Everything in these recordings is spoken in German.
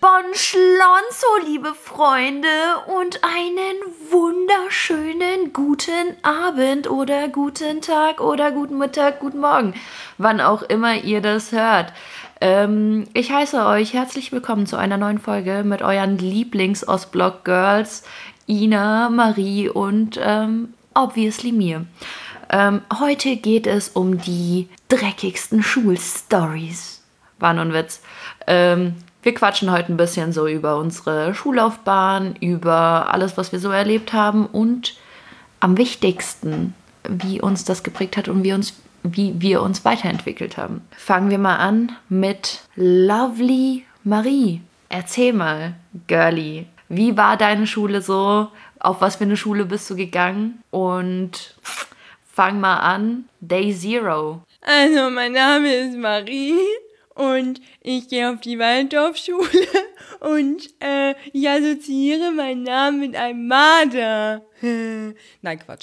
von Schlonzo, liebe Freunde, und einen wunderschönen guten Abend oder guten Tag oder guten Mittag, guten Morgen, wann auch immer ihr das hört. Ich heiße euch herzlich willkommen zu einer neuen Folge mit euren Lieblings-Ostblock-Girls, Ina, Marie und obviously mir. Heute geht es um die dreckigsten Schulstories. War nur ein Witz. Wir quatschen heute ein bisschen so über unsere Schullaufbahn, über alles, was wir so erlebt haben und am wichtigsten, wie uns das geprägt hat und wie wir uns weiterentwickelt haben. Fangen wir mal an mit Lovely Marie. Erzähl mal, Girlie, wie war deine Schule so? Auf was für eine Schule bist du gegangen? Und fang mal an, Day Zero. Also, mein Name ist Marie und ich gehe auf die Waldorfschule und ich assoziiere meinen Namen mit einem Marder. Nein, Quatsch.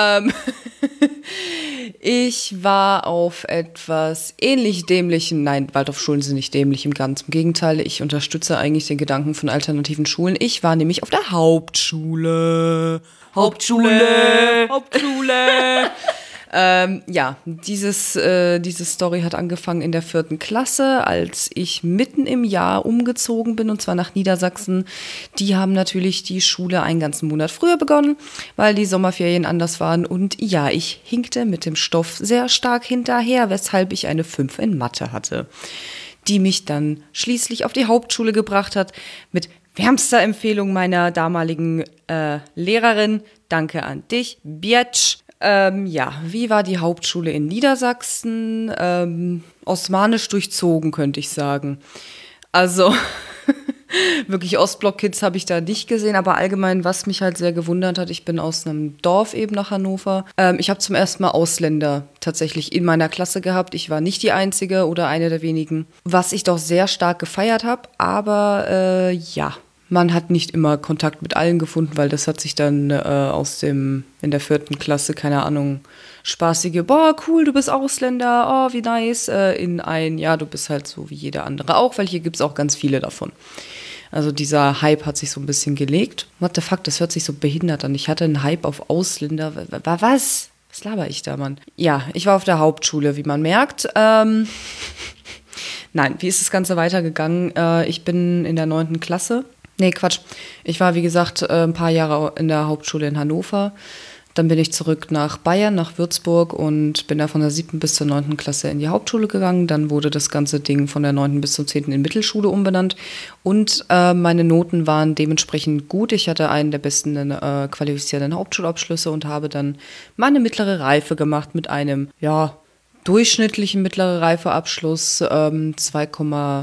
Ich war auf etwas ähnlich dämlichen, nein, Waldorfschulen sind nicht dämlich, im Gegenteil, ich unterstütze eigentlich den Gedanken von alternativen Schulen. Ich war nämlich auf der Hauptschule. Hauptschule. Diese Story hat angefangen in der 4. Klasse, als ich mitten im Jahr umgezogen bin, und zwar nach Niedersachsen. Die haben natürlich die Schule einen ganzen Monat früher begonnen, weil die Sommerferien anders waren. Und ja, ich hinkte mit dem Stoff sehr stark hinterher, weshalb ich eine 5 in Mathe hatte, die mich dann schließlich auf die Hauptschule gebracht hat, mit wärmster Empfehlung meiner damaligen Lehrerin. Danke an dich, Biatsch. Wie war die Hauptschule in Niedersachsen? Osmanisch durchzogen, könnte ich sagen. Also, wirklich Ostblock-Kids habe ich da nicht gesehen, aber allgemein, was mich halt sehr gewundert hat, ich bin aus einem Dorf eben nach Hannover. Ich habe zum ersten Mal Ausländer tatsächlich in meiner Klasse gehabt. Ich war nicht die Einzige oder eine der wenigen, was ich doch sehr stark gefeiert habe, aber man hat nicht immer Kontakt mit allen gefunden, weil das hat sich dann in der 4. Klasse, keine Ahnung, spaßige, boah, cool, du bist Ausländer, oh, wie nice, du bist halt so wie jeder andere auch, weil hier gibt es auch ganz viele davon. Also dieser Hype hat sich so ein bisschen gelegt. What the fuck, das hört sich so behindert an. Ich hatte einen Hype auf Ausländer. Was? Was laber ich da, Mann? Ja, ich war auf der Hauptschule, wie man merkt. Nein, wie ist das Ganze weitergegangen? Ich bin in der 9. Klasse. Nee, Quatsch. Ich war, wie gesagt, ein paar Jahre in der Hauptschule in Hannover. Dann bin ich zurück nach Bayern, nach Würzburg, und bin da von der 7. bis zur 9. Klasse in die Hauptschule gegangen. Dann wurde das ganze Ding von der 9. bis zur 10. in Mittelschule umbenannt. Und meine Noten waren dementsprechend gut. Ich hatte einen der besten qualifizierten Hauptschulabschlüsse und habe dann meine mittlere Reife gemacht mit einem, durchschnittlichen mittlere Reifeabschluss, 2,4,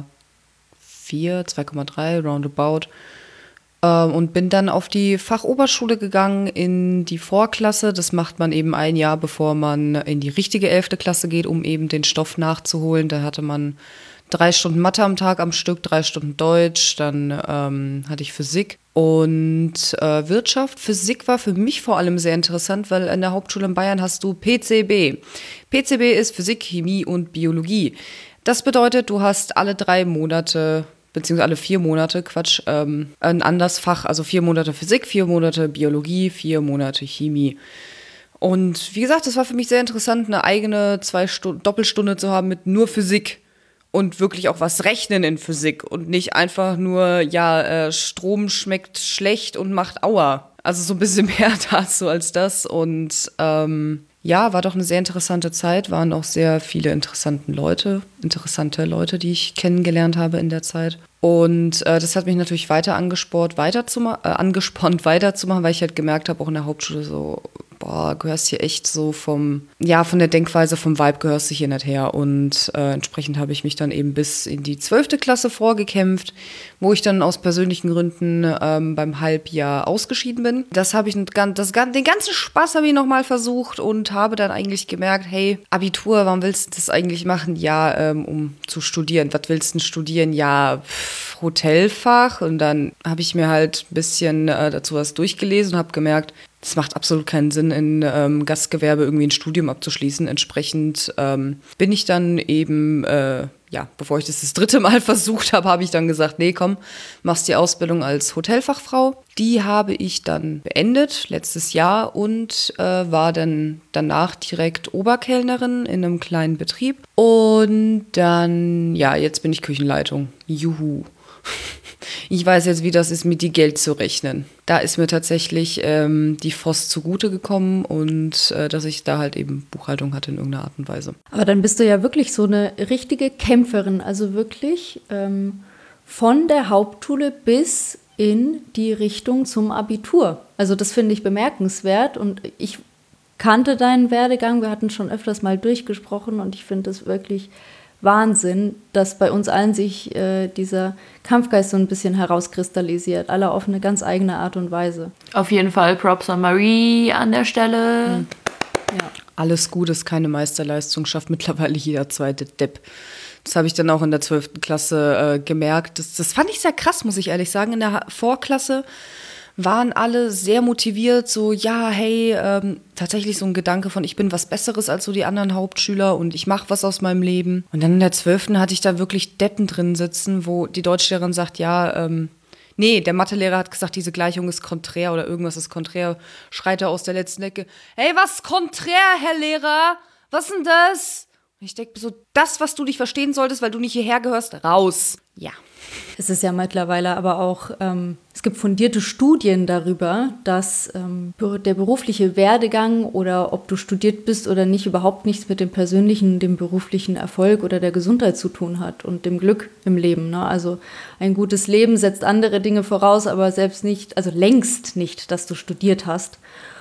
2,3, roundabout. Und bin dann auf die Fachoberschule gegangen in die Vorklasse. Das macht man eben ein Jahr, bevor man in die richtige 11. Klasse geht, um eben den Stoff nachzuholen. Da hatte man 3 Stunden Mathe am Tag am Stück, 3 Stunden Deutsch, dann hatte ich Physik und Wirtschaft. Physik war für mich vor allem sehr interessant, weil in der Hauptschule in Bayern hast du PCB. PCB ist Physik, Chemie und Biologie. Das bedeutet, du hast alle 3 Monate, beziehungsweise alle 4 Monate, ein anderes Fach. Also 4 Monate Physik, 4 Monate Biologie, 4 Monate Chemie. Und wie gesagt, das war für mich sehr interessant, eine eigene Doppelstunde zu haben mit nur Physik und wirklich auch was rechnen in Physik und nicht einfach nur, Strom schmeckt schlecht und macht Aua. Also so ein bisschen mehr dazu als das. Und war doch eine sehr interessante Zeit, waren auch sehr viele interessante Leute, die ich kennengelernt habe in der Zeit. Und das hat mich natürlich weiter angespornt, weiterzumachen, weil ich halt gemerkt habe, auch in der Hauptschule so, gehörst hier echt so von der Denkweise, vom Vibe gehörst du hier nicht her. Und entsprechend habe ich mich dann eben bis in die 12. Klasse vorgekämpft, wo ich dann aus persönlichen Gründen beim Halbjahr ausgeschieden bin. Den ganzen Spaß habe ich nochmal versucht und habe dann eigentlich gemerkt, hey, Abitur, warum willst du das eigentlich machen? Ja, um zu studieren. Was willst du denn studieren? Ja, Hotelfach. Und dann habe ich mir halt ein bisschen dazu was durchgelesen und habe gemerkt, Es macht absolut keinen Sinn, in Gastgewerbe irgendwie ein Studium abzuschließen. Entsprechend bin ich dann eben, bevor ich das 3. Mal versucht habe, habe ich dann gesagt, nee, komm, machst die Ausbildung als Hotelfachfrau. Die habe ich dann beendet, letztes Jahr, und war dann danach direkt Oberkellnerin in einem kleinen Betrieb. Und dann, jetzt bin ich Küchenleitung. Juhu. Ich weiß jetzt, wie das ist, mit die Geld zu rechnen. Da ist mir tatsächlich die FOS zugute gekommen und dass ich da halt eben Buchhaltung hatte in irgendeiner Art und Weise. Aber dann bist du ja wirklich so eine richtige Kämpferin, also wirklich von der Hauptschule bis in die Richtung zum Abitur. Also das finde ich bemerkenswert und ich kannte deinen Werdegang, wir hatten schon öfters mal durchgesprochen und ich finde es wirklich Wahnsinn, dass bei uns allen sich dieser Kampfgeist so ein bisschen herauskristallisiert, alle auf eine ganz eigene Art und Weise. Auf jeden Fall Props an Marie an der Stelle. Ja. Alles gut ist keine Meisterleistung, schafft mittlerweile jeder zweite Depp. Das habe ich dann auch in der 12. Klasse gemerkt. Das fand ich sehr krass, muss ich ehrlich sagen. In der Vorklasse waren alle sehr motiviert, so, ja, hey, tatsächlich so ein Gedanke von, ich bin was Besseres als so die anderen Hauptschüler und ich mache was aus meinem Leben. Und dann in der 12. hatte ich da wirklich Deppen drin sitzen, wo die Deutschlehrerin sagt, nee, der Mathelehrer hat gesagt, diese Gleichung ist konträr oder irgendwas ist konträr, schreit er aus der letzten Ecke, hey, was ist konträr, Herr Lehrer? Was denn das? Und ich denke so, das, was du nicht verstehen solltest, weil du nicht hierher gehörst, raus. Ja. Es ist ja mittlerweile aber auch, es gibt fundierte Studien darüber, dass der berufliche Werdegang oder ob du studiert bist oder nicht, überhaupt nichts mit dem persönlichen, dem beruflichen Erfolg oder der Gesundheit zu tun hat und dem Glück im Leben. Ne? Also ein gutes Leben setzt andere Dinge voraus, aber selbst nicht, also längst nicht, dass du studiert hast.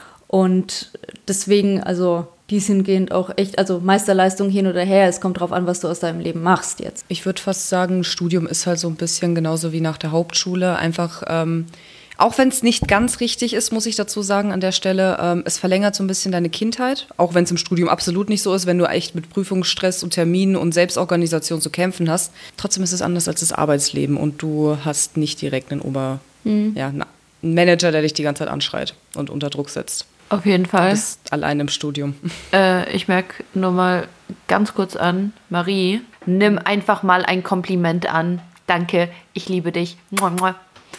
Und deswegen, also dies hingehend auch echt, also Meisterleistung hin oder her, es kommt drauf an, was du aus deinem Leben machst jetzt. Ich würde fast sagen, Studium ist halt so ein bisschen genauso wie nach der Hauptschule. Einfach, auch wenn es nicht ganz richtig ist, muss ich dazu sagen an der Stelle, es verlängert so ein bisschen deine Kindheit. Auch wenn es im Studium absolut nicht so ist, wenn du echt mit Prüfungsstress und Terminen und Selbstorganisation zu kämpfen hast. Trotzdem ist es anders als das Arbeitsleben und du hast nicht direkt einen Manager, der dich die ganze Zeit anschreit und unter Druck setzt. Auf jeden Fall. Du bist allein im Studium. Ich merke nur mal ganz kurz an, Marie, nimm einfach mal ein Kompliment an. Danke, ich liebe dich. Mua, mua.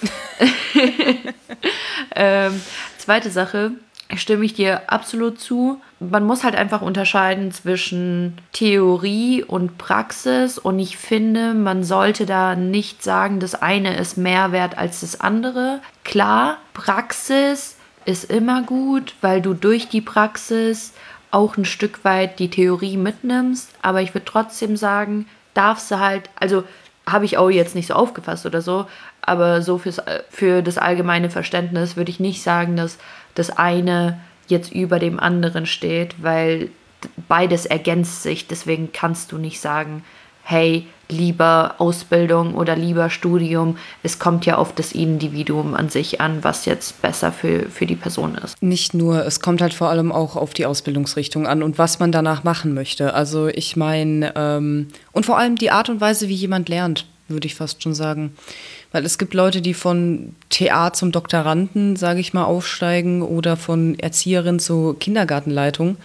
Zweite Sache, stimme ich dir absolut zu. Man muss halt einfach unterscheiden zwischen Theorie und Praxis und ich finde, man sollte da nicht sagen, das eine ist mehr wert als das andere. Klar, Praxis ist immer gut, weil du durch die Praxis auch ein Stück weit die Theorie mitnimmst, aber ich würde trotzdem sagen, darfst du halt, also habe ich auch jetzt nicht so aufgefasst oder so, aber so für das allgemeine Verständnis würde ich nicht sagen, dass das eine jetzt über dem anderen steht, weil beides ergänzt sich, deswegen kannst du nicht sagen, hey, lieber Ausbildung oder lieber Studium. Es kommt ja auf das Individuum an sich an, was jetzt besser für die Person ist. Nicht nur, es kommt halt vor allem auch auf die Ausbildungsrichtung an und was man danach machen möchte. Also ich meine, und vor allem die Art und Weise, wie jemand lernt, würde ich fast schon sagen. Weil es gibt Leute, die von TA zum Doktoranden, sage ich mal, aufsteigen oder von Erzieherin zur Kindergartenleitung.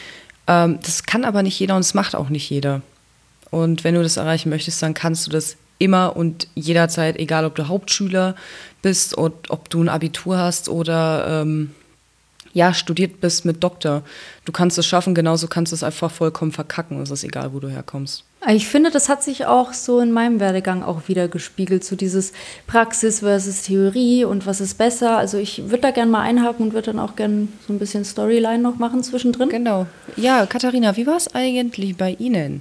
Das kann aber nicht jeder und es macht auch nicht jeder. Und wenn du das erreichen möchtest, dann kannst du das immer und jederzeit, egal ob du Hauptschüler bist und ob du ein Abitur hast oder studiert bist mit Doktor. Du kannst es schaffen, genauso kannst du es einfach vollkommen verkacken. Es ist egal, wo du herkommst. Ich finde, das hat sich auch so in meinem Werdegang auch wieder gespiegelt, so dieses Praxis versus Theorie und was ist besser. Also ich würde da gerne mal einhaken und würde dann auch gerne so ein bisschen Storyline noch machen zwischendrin. Genau. Ja, Katharina, wie war es eigentlich bei Ihnen?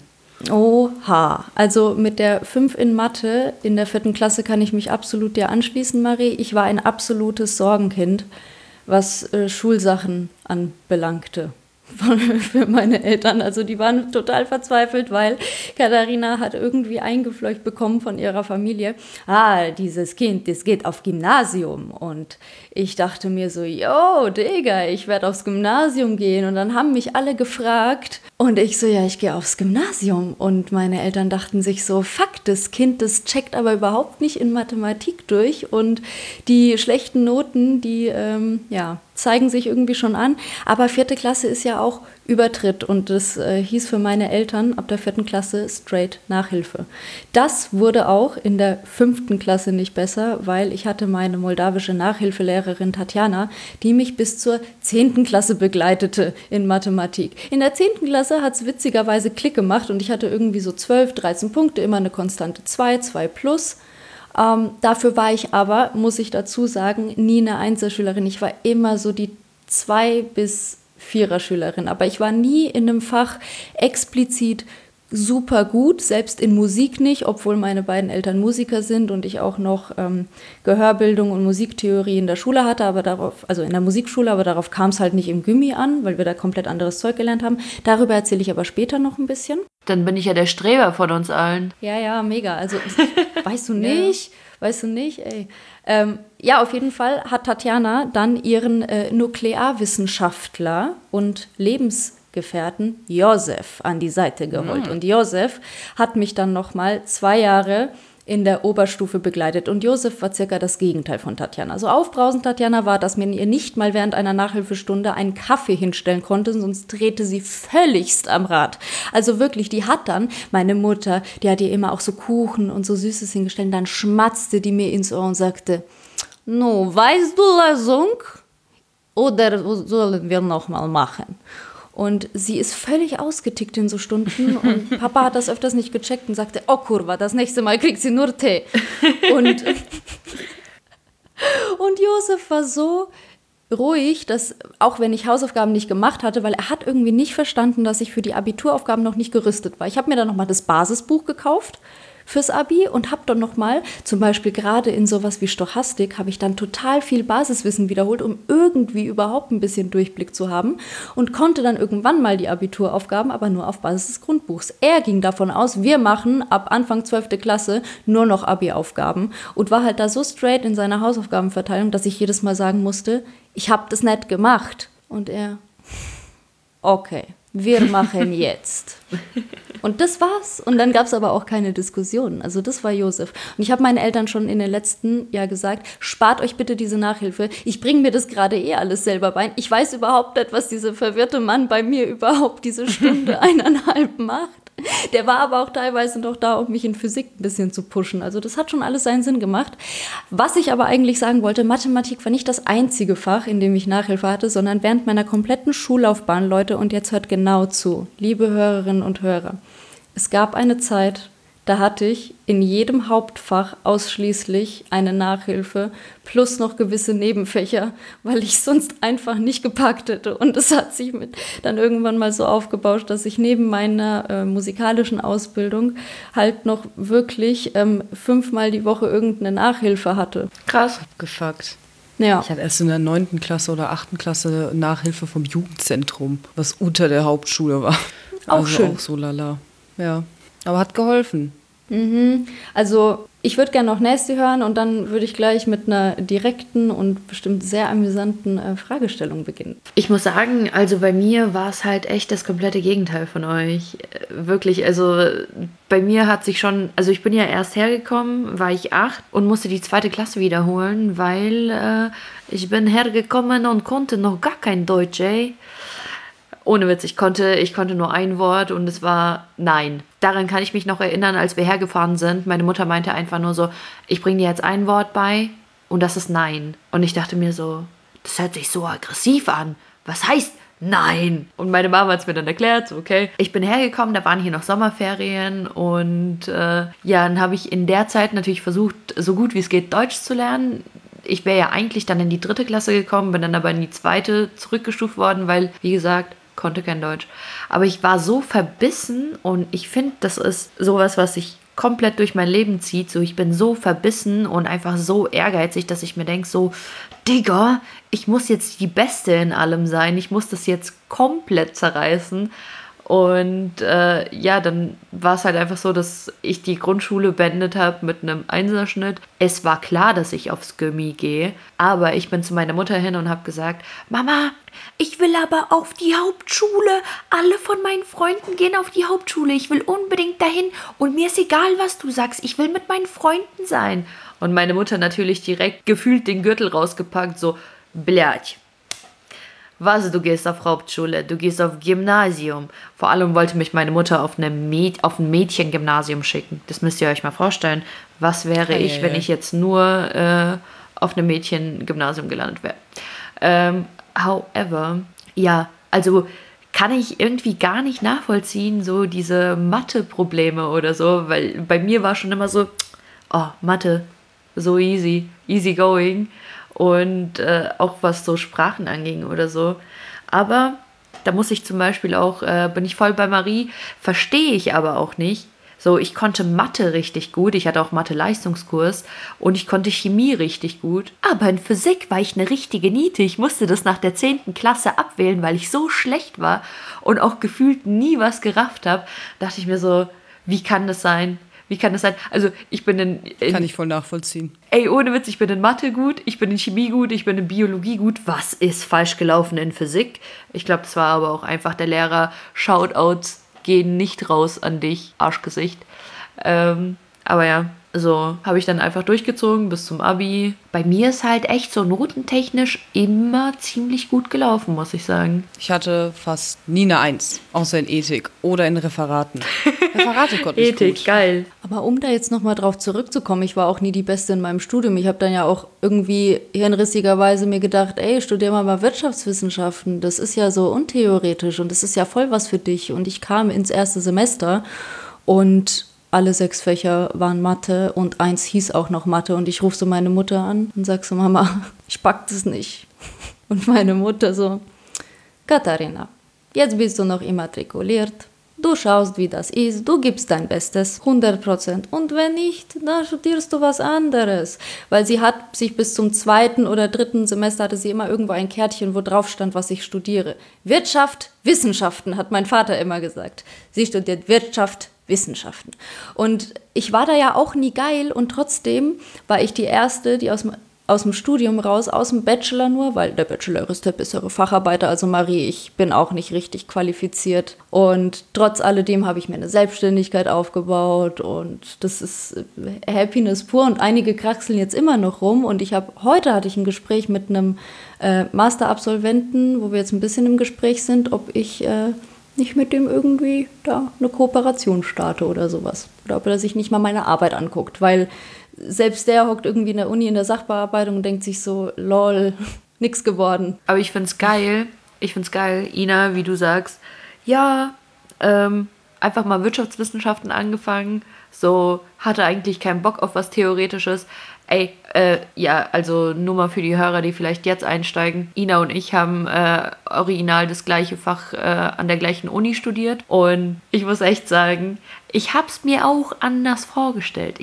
Oha, also mit der 5 in Mathe in der 4. Klasse kann ich mich absolut dir anschließen, Marie. Ich war ein absolutes Sorgenkind, was Schulsachen anbelangte für meine Eltern. Also die waren total verzweifelt, weil Katharina hat irgendwie eingefleucht bekommen von ihrer Familie. Dieses Kind, das geht auf Gymnasium. Und ich dachte mir so, yo, Digga, ich werde aufs Gymnasium gehen. Und dann haben mich alle gefragt. Und ich so, ja, ich gehe aufs Gymnasium. Und meine Eltern dachten sich so, fuck, das Kind, das checkt aber überhaupt nicht in Mathematik durch. Und die schlechten Noten, die zeigen sich irgendwie schon an. Aber 4. Klasse ist ja auch Übertritt und das hieß für meine Eltern ab der 4. Klasse straight Nachhilfe. Das wurde auch in der 5. Klasse nicht besser, weil ich hatte meine moldawische Nachhilfelehrerin Tatjana, die mich bis zur 10. Klasse begleitete in Mathematik. In der 10. Klasse hat es witzigerweise Klick gemacht und ich hatte irgendwie so 12, 13 Punkte, immer eine konstante 2, 2 plus. Dafür war ich aber, muss ich dazu sagen, nie eine Einzelschülerin. Ich war immer so die 2 bis 4er Schülerin, aber ich war nie in einem Fach explizit super gut, selbst in Musik nicht, obwohl meine beiden Eltern Musiker sind und ich auch noch Gehörbildung und Musiktheorie in der Schule hatte, aber darauf, also in der Musikschule, aber darauf kam es halt nicht im Gymi an, weil wir da komplett anderes Zeug gelernt haben. Darüber erzähle ich aber später noch ein bisschen. Dann bin ich ja der Streber von uns allen. Ja, mega. Also, weißt du nicht? Weißt du nicht, ey. Ja, auf jeden Fall hat Tatjana dann ihren Nuklearwissenschaftler und Lebensgefährten Josef an die Seite geholt. Und Josef hat mich dann nochmal 2 Jahre in der Oberstufe begleitet. Und Josef war circa das Gegenteil von Tatjana. So aufbrausend Tatjana war, dass man ihr nicht mal während einer Nachhilfestunde einen Kaffee hinstellen konnte, sonst drehte sie völligst am Rad. Also wirklich, die hat dann, meine Mutter, die hat ihr immer auch so Kuchen und so Süßes hingestellt, dann schmatzte die mir ins Ohr und sagte, no, weißt du Lösung? Oder sollen wir nochmal machen? Und sie ist völlig ausgetickt in so Stunden und Papa hat das öfters nicht gecheckt und sagte, oh Kurva, das nächste Mal kriegt sie nur Tee. Und Josef war so ruhig, dass auch wenn ich Hausaufgaben nicht gemacht hatte, weil er hat irgendwie nicht verstanden, dass ich für die Abituraufgaben noch nicht gerüstet war. Ich habe mir dann nochmal das Basisbuch gekauft fürs Abi und habe dann nochmal, zum Beispiel gerade in sowas wie Stochastik, habe ich dann total viel Basiswissen wiederholt, um irgendwie überhaupt ein bisschen Durchblick zu haben und konnte dann irgendwann mal die Abituraufgaben, aber nur auf Basis des Grundbuchs. Er ging davon aus, wir machen ab Anfang 12. Klasse nur noch Abi-Aufgaben und war halt da so straight in seiner Hausaufgabenverteilung, dass ich jedes Mal sagen musste, ich habe das nicht gemacht. Und er, okay, wir machen jetzt. Und das war's. Und dann gab es aber auch keine Diskussion. Also das war Josef. Und ich habe meinen Eltern schon in den letzten Jahren gesagt, spart euch bitte diese Nachhilfe. Ich bringe mir das gerade alles selber bei. Ich weiß überhaupt nicht, was dieser verwirrte Mann bei mir überhaupt diese Stunde 1,5 macht. Der war aber auch teilweise noch da, um mich in Physik ein bisschen zu pushen. Also das hat schon alles seinen Sinn gemacht. Was ich aber eigentlich sagen wollte, Mathematik war nicht das einzige Fach, in dem ich Nachhilfe hatte, sondern während meiner kompletten Schullaufbahn, Leute, und jetzt hört genau zu, liebe Hörerinnen und Hörer. Es gab eine Zeit, da hatte ich in jedem Hauptfach ausschließlich eine Nachhilfe plus noch gewisse Nebenfächer, weil ich sonst einfach nicht gepackt hätte. Und es hat sich dann irgendwann mal so aufgebauscht, dass ich neben meiner musikalischen Ausbildung halt noch wirklich 5-mal die Woche irgendeine Nachhilfe hatte. Krass. Abgefuckt. Ja. Ich hatte erst in der 9. Klasse oder 8. Klasse Nachhilfe vom Jugendzentrum, was unter der Hauptschule war. Auch also schön. Auch so lala. Ja, aber hat geholfen. Also ich würde gerne noch Nasty hören und dann würde ich gleich mit einer direkten und bestimmt sehr amüsanten Fragestellung beginnen. Ich muss sagen, also bei mir war es halt echt das komplette Gegenteil von euch. Wirklich, also bei mir hat sich schon, also ich bin ja erst hergekommen, war ich 8 und musste die 2. Klasse wiederholen, weil ich bin hergekommen und konnte noch gar kein Deutsch, ey. Ohne Witz, ich konnte nur ein Wort und es war Nein. Daran kann ich mich noch erinnern, als wir hergefahren sind. Meine Mutter meinte einfach nur so, ich bringe dir jetzt ein Wort bei und das ist Nein. Und ich dachte mir so, das hört sich so aggressiv an. Was heißt Nein? Und meine Mama hat es mir dann erklärt, so okay. Ich bin hergekommen, da waren hier noch Sommerferien und dann habe ich in der Zeit natürlich versucht, so gut wie es geht Deutsch zu lernen. Ich wäre ja eigentlich dann in die 3. Klasse gekommen, bin dann aber in die 2. zurückgestuft worden, weil, wie gesagt, konnte kein Deutsch. Aber ich war so verbissen und ich finde, das ist sowas, was sich komplett durch mein Leben zieht. So, ich bin so verbissen und einfach so ehrgeizig, dass ich mir denke, so, Digga, ich muss jetzt die Beste in allem sein. Ich muss das jetzt komplett zerreißen. Und dann war es halt einfach so, dass ich die Grundschule beendet habe mit einem 1er-Schnitt. Es war klar, dass ich aufs Gymi gehe, aber ich bin zu meiner Mutter hin und habe gesagt, Mama, ich will aber auf die Hauptschule. Alle von meinen Freunden gehen auf die Hauptschule. Ich will unbedingt dahin und mir ist egal, was du sagst. Ich will mit meinen Freunden sein. Und meine Mutter natürlich direkt gefühlt den Gürtel rausgepackt, so, blядь. Was, du gehst auf Hauptschule, du gehst auf Gymnasium. Vor allem wollte mich meine Mutter auf ein Mädchengymnasium schicken. Das müsst ihr euch mal vorstellen. Was wäre ich, wenn ich jetzt nur auf einem Mädchengymnasium gelandet wäre? However, ja, also kann ich irgendwie gar nicht nachvollziehen, so diese Mathe-Probleme oder so, weil bei mir war schon immer so, oh, Mathe, so easy going und auch was so Sprachen anging oder so. Aber da muss ich zum Beispiel auch, bin ich voll bei Marie, verstehe ich aber auch nicht. So, ich konnte Mathe richtig gut, ich hatte auch Mathe-Leistungskurs und ich konnte Chemie richtig gut. Aber in Physik war ich eine richtige Niete. Ich musste das nach der 10. Klasse abwählen, weil ich so schlecht war und auch gefühlt nie was gerafft habe. Dachte ich mir so, wie kann das sein? Wie kann das sein? Also ich bin Kann ich voll nachvollziehen. Ey, ohne Witz, ich bin in Mathe gut, ich bin in Chemie gut, ich bin in Biologie gut. Was ist falsch gelaufen in Physik? Ich glaube, das war aber auch einfach der Lehrer. Shoutouts gehen nicht raus an dich, Arschgesicht. Aber ja, so habe ich dann einfach durchgezogen bis zum Abi. Bei mir ist halt echt so notentechnisch immer ziemlich gut gelaufen, muss ich sagen. Ich hatte fast nie eine 1, außer in Ethik oder in Referaten. Referate konnte ich Ethik, gut. geil. Aber um da jetzt nochmal drauf zurückzukommen, ich war auch nie die Beste in meinem Studium. Ich habe dann ja auch irgendwie hirnrissigerweise mir gedacht, ey, studier mal Wirtschaftswissenschaften. Das ist ja so untheoretisch und das ist ja voll was für dich. Und ich kam ins erste Semester und alle 6 Fächer waren Mathe und 1 hieß auch noch Mathe. Und ich rufe so meine Mutter an und sag so, Mama, ich pack das nicht. Und meine Mutter so, Katharina, jetzt bist du noch immatrikuliert. Du schaust, wie das ist, du gibst dein Bestes, 100%. Und wenn nicht, dann studierst du was anderes. Weil sie hat sich bis zum 2. oder 3. Semester hatte sie immer irgendwo ein Kärtchen, wo drauf stand, was ich studiere. Wirtschaft, Wissenschaften, hat mein Vater immer gesagt. Sie studiert Wirtschaft, Wissenschaften. Und ich war da ja auch nie geil und trotzdem war ich die Erste, die aus dem Studium raus, aus dem Bachelor nur, weil der Bachelor ist der bessere Facharbeiter, also Marie, ich bin auch nicht richtig qualifiziert. Und trotz alledem habe ich mir eine Selbstständigkeit aufgebaut und das ist Happiness pur und einige kraxeln jetzt immer noch rum und heute hatte ich ein Gespräch mit einem Masterabsolventen, wo wir jetzt ein bisschen im Gespräch sind, ob ich nicht mit dem irgendwie da eine Kooperation starte oder sowas. Oder ob er sich nicht mal meine Arbeit anguckt, weil selbst der hockt irgendwie in der Uni in der Sachbearbeitung und denkt sich so, lol, nix geworden. Aber ich find's geil, Ina, wie du sagst, ja, einfach mal Wirtschaftswissenschaften angefangen, so, hatte eigentlich keinen Bock auf was Theoretisches. Ey, ja, also nur mal für die Hörer, die vielleicht jetzt einsteigen. Ina und ich haben original das gleiche Fach an der gleichen Uni studiert. Und ich muss echt sagen, ich hab's mir auch anders vorgestellt.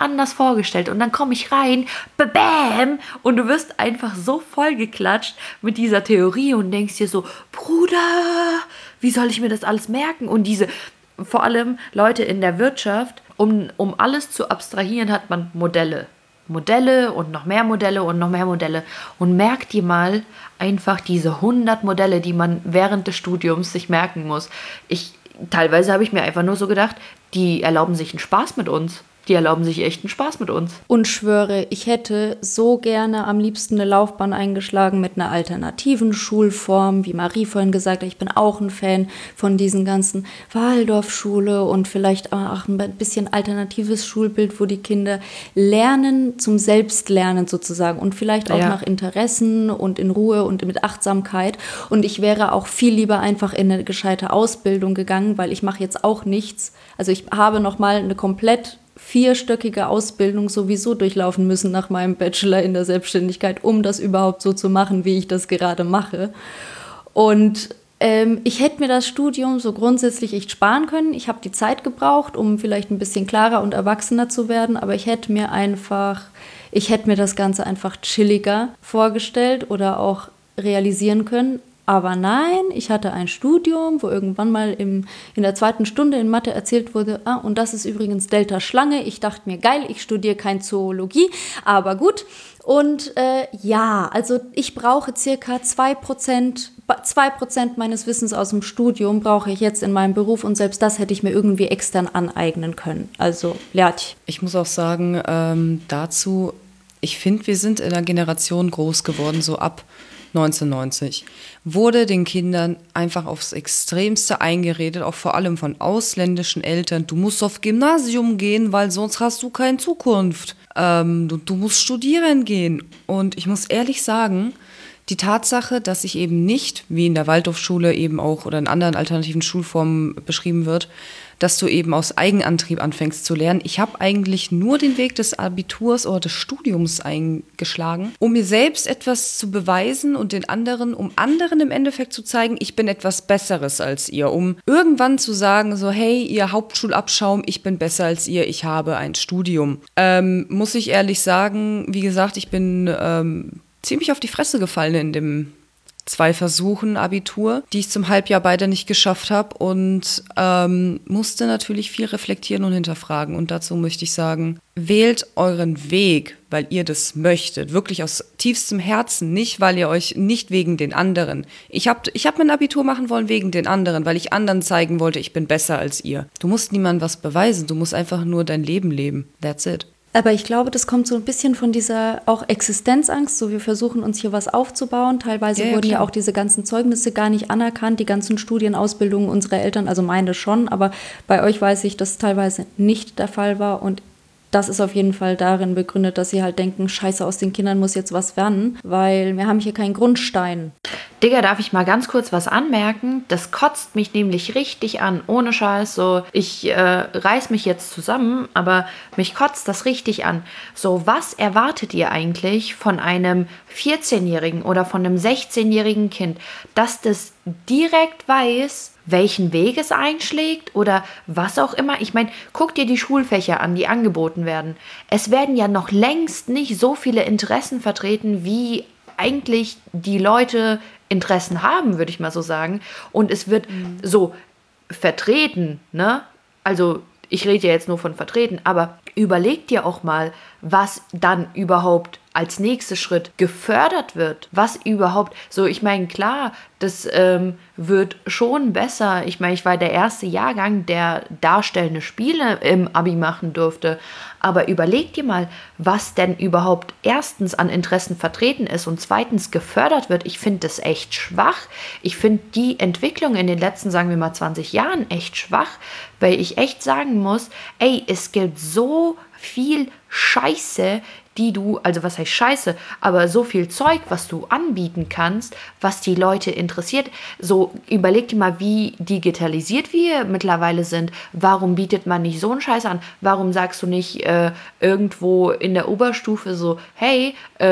Und dann komme ich rein, bam, und du wirst einfach so vollgeklatscht mit dieser Theorie und denkst dir so, Bruder, wie soll ich mir das alles merken? Und vor allem Leute in der Wirtschaft, um alles zu abstrahieren, hat man Modelle und noch mehr Modelle und noch mehr Modelle. Und merkt dir mal einfach diese 100 Modelle, die man während des Studiums sich merken muss. Teilweise habe ich mir einfach nur so gedacht, die erlauben sich einen Spaß mit uns. Die erlauben sich echt einen Spaß mit uns. Und schwöre, ich hätte so gerne am liebsten eine Laufbahn eingeschlagen mit einer alternativen Schulform, wie Marie vorhin gesagt hat. Ich bin auch ein Fan von diesen ganzen Waldorfschule und vielleicht auch ein bisschen alternatives Schulbild, wo die Kinder lernen zum Selbstlernen sozusagen und vielleicht auch nach Interessen und in Ruhe und mit Achtsamkeit. Und ich wäre auch viel lieber einfach in eine gescheite Ausbildung gegangen, weil ich mache jetzt auch nichts. Also ich habe nochmal eine komplett 4-stöckige Ausbildung sowieso durchlaufen müssen nach meinem Bachelor in der Selbstständigkeit, um das überhaupt so zu machen, wie ich das gerade mache. Und ich hätte mir das Studium so grundsätzlich echt sparen können. Ich habe die Zeit gebraucht, um vielleicht ein bisschen klarer und erwachsener zu werden, aber ich hätte mir das Ganze einfach chilliger vorgestellt oder auch realisieren können. Aber nein, ich hatte ein Studium, wo irgendwann mal in der 2. Stunde in Mathe erzählt wurde, und das ist übrigens Delta Schlange. Ich dachte mir, geil, ich studiere kein Zoologie, aber gut. Und also ich brauche circa 2% meines Wissens aus dem Studium brauche ich jetzt in meinem Beruf und selbst das hätte ich mir irgendwie extern aneignen können. Also, lernt. Ich muss auch sagen, dazu, ich finde, wir sind in einer Generation groß geworden, so ab 1990 wurde den Kindern einfach aufs Extremste eingeredet, auch vor allem von ausländischen Eltern. Du musst auf Gymnasium gehen, weil sonst hast du keine Zukunft. Du musst studieren gehen. Und ich muss ehrlich sagen, die Tatsache, dass ich eben nicht, wie in der Waldorfschule eben auch oder in anderen alternativen Schulformen beschrieben wird, dass du eben aus Eigenantrieb anfängst zu lernen. Ich habe eigentlich nur den Weg des Abiturs oder des Studiums eingeschlagen, um mir selbst etwas zu beweisen und um anderen im Endeffekt zu zeigen, ich bin etwas Besseres als ihr, um irgendwann zu sagen, so hey, ihr Hauptschulabschaum, ich bin besser als ihr, ich habe ein Studium. Muss ich ehrlich sagen, wie gesagt, ich bin ziemlich auf die Fresse gefallen in dem 2 Versuchen Abitur, die ich zum Halbjahr beide nicht geschafft habe und musste natürlich viel reflektieren und hinterfragen. Und dazu möchte ich sagen, wählt euren Weg, weil ihr das möchtet, wirklich aus tiefstem Herzen, nicht weil ihr euch, nicht wegen den anderen. Ich hab mein Abitur machen wollen wegen den anderen, weil ich anderen zeigen wollte, ich bin besser als ihr. Du musst niemandem was beweisen, du musst einfach nur dein Leben leben. That's it. Aber ich glaube, das kommt so ein bisschen von dieser auch Existenzangst. So, wir versuchen uns hier was aufzubauen. Teilweise wurden ja auch diese ganzen Zeugnisse gar nicht anerkannt, die ganzen Studienausbildungen unserer Eltern, also meine schon. Aber bei euch weiß ich, dass teilweise nicht der Fall war. Und das ist auf jeden Fall darin begründet, dass sie halt denken, scheiße, aus den Kindern muss jetzt was werden, weil wir haben hier keinen Grundstein. Digga, darf ich mal ganz kurz was anmerken? Das kotzt mich nämlich richtig an, ohne Scheiß. So, ich reiß mich jetzt zusammen, aber mich kotzt das richtig an. So, was erwartet ihr eigentlich von einem 14-Jährigen oder von einem 16-jährigen Kind, dass das direkt weiß, welchen Weg es einschlägt oder was auch immer? Ich meine, guck dir die Schulfächer an, die angeboten werden. Es werden ja noch längst nicht so viele Interessen vertreten, wie eigentlich die Leute Interessen haben, würde ich mal so sagen. Und es wird so vertreten, ne? Also ich rede ja jetzt nur von vertreten, aber überleg dir auch mal, was dann überhaupt als nächster Schritt gefördert wird, was überhaupt, so ich meine, klar, das wird schon besser. Ich meine, ich war der erste Jahrgang, der darstellende Spiele im Abi machen durfte, aber überleg dir mal, was denn überhaupt erstens an Interessen vertreten ist und zweitens gefördert wird. Ich finde das echt schwach. Ich finde die Entwicklung in den letzten, sagen wir mal, 20 Jahren echt schwach, weil ich echt sagen muss, ey, es gibt so viel Scheiße, die du, also was heißt Scheiße, aber so viel Zeug, was du anbieten kannst, was die Leute interessiert. So, überleg dir mal, wie digitalisiert wir mittlerweile sind. Warum bietet man nicht so einen Scheiß an? Warum sagst du nicht irgendwo in der Oberstufe so, hey,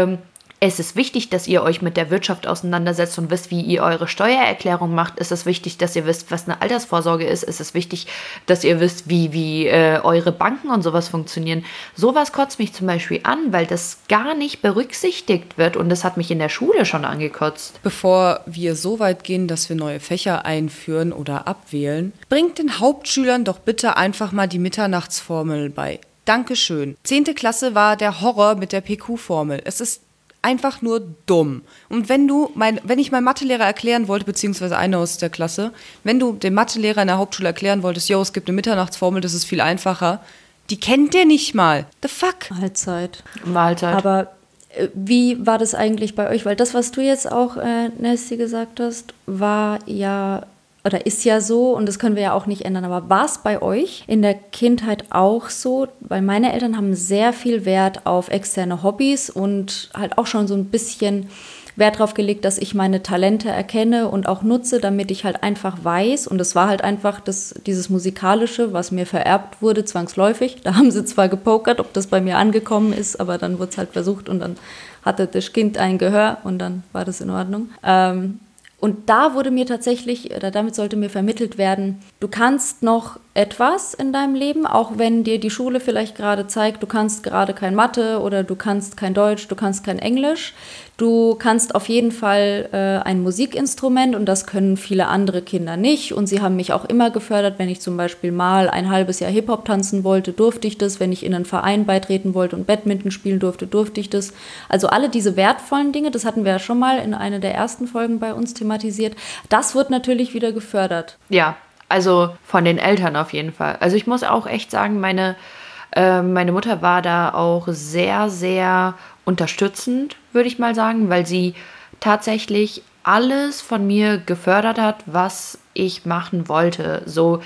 es ist wichtig, dass ihr euch mit der Wirtschaft auseinandersetzt und wisst, wie ihr eure Steuererklärung macht. Es ist wichtig, dass ihr wisst, was eine Altersvorsorge ist. Es ist wichtig, dass ihr wisst, wie eure Banken und sowas funktionieren. Sowas kotzt mich zum Beispiel an, weil das gar nicht berücksichtigt wird und das hat mich in der Schule schon angekotzt. Bevor wir so weit gehen, dass wir neue Fächer einführen oder abwählen, bringt den Hauptschülern doch bitte einfach mal die Mitternachtsformel bei. Dankeschön. 10. Klasse war der Horror mit der PQ-Formel. Es ist einfach nur dumm. Und wenn ich meinem Mathelehrer erklären wollte, beziehungsweise einer aus der Klasse, wenn du dem Mathelehrer in der Hauptschule erklären wolltest, es gibt eine Mitternachtsformel, das ist viel einfacher, die kennt der nicht mal. The fuck? Mahlzeit. Aber wie war das eigentlich bei euch? Weil das, was du jetzt auch, Nessie, gesagt hast, war ja oder ist ja so und das können wir ja auch nicht ändern. Aber war es bei euch in der Kindheit auch so? Weil meine Eltern haben sehr viel Wert auf externe Hobbys und halt auch schon so ein bisschen Wert darauf gelegt, dass ich meine Talente erkenne und auch nutze, damit ich halt einfach weiß. Und es war halt einfach dieses Musikalische, was mir vererbt wurde, zwangsläufig. Da haben sie zwar gepokert, ob das bei mir angekommen ist, aber dann wurde es halt versucht und dann hatte das Kind ein Gehör und dann war das in Ordnung. Und da wurde mir tatsächlich, oder damit sollte mir vermittelt werden, du kannst noch etwas in deinem Leben, auch wenn dir die Schule vielleicht gerade zeigt, du kannst gerade kein Mathe oder du kannst kein Deutsch, du kannst kein Englisch. Du kannst auf jeden Fall ein Musikinstrument und das können viele andere Kinder nicht. Und sie haben mich auch immer gefördert, wenn ich zum Beispiel mal ein halbes Jahr Hip-Hop tanzen wollte, durfte ich das. Wenn ich in einen Verein beitreten wollte und Badminton spielen durfte, durfte ich das. Also alle diese wertvollen Dinge, das hatten wir ja schon mal in einer der ersten Folgen bei uns thematisiert, das wird natürlich wieder gefördert. Ja, also von den Eltern auf jeden Fall. Also ich muss auch echt sagen, meine Mutter war da auch sehr, sehr unterstützend, würde ich mal sagen, weil sie tatsächlich alles von mir gefördert hat, was ich machen wollte. So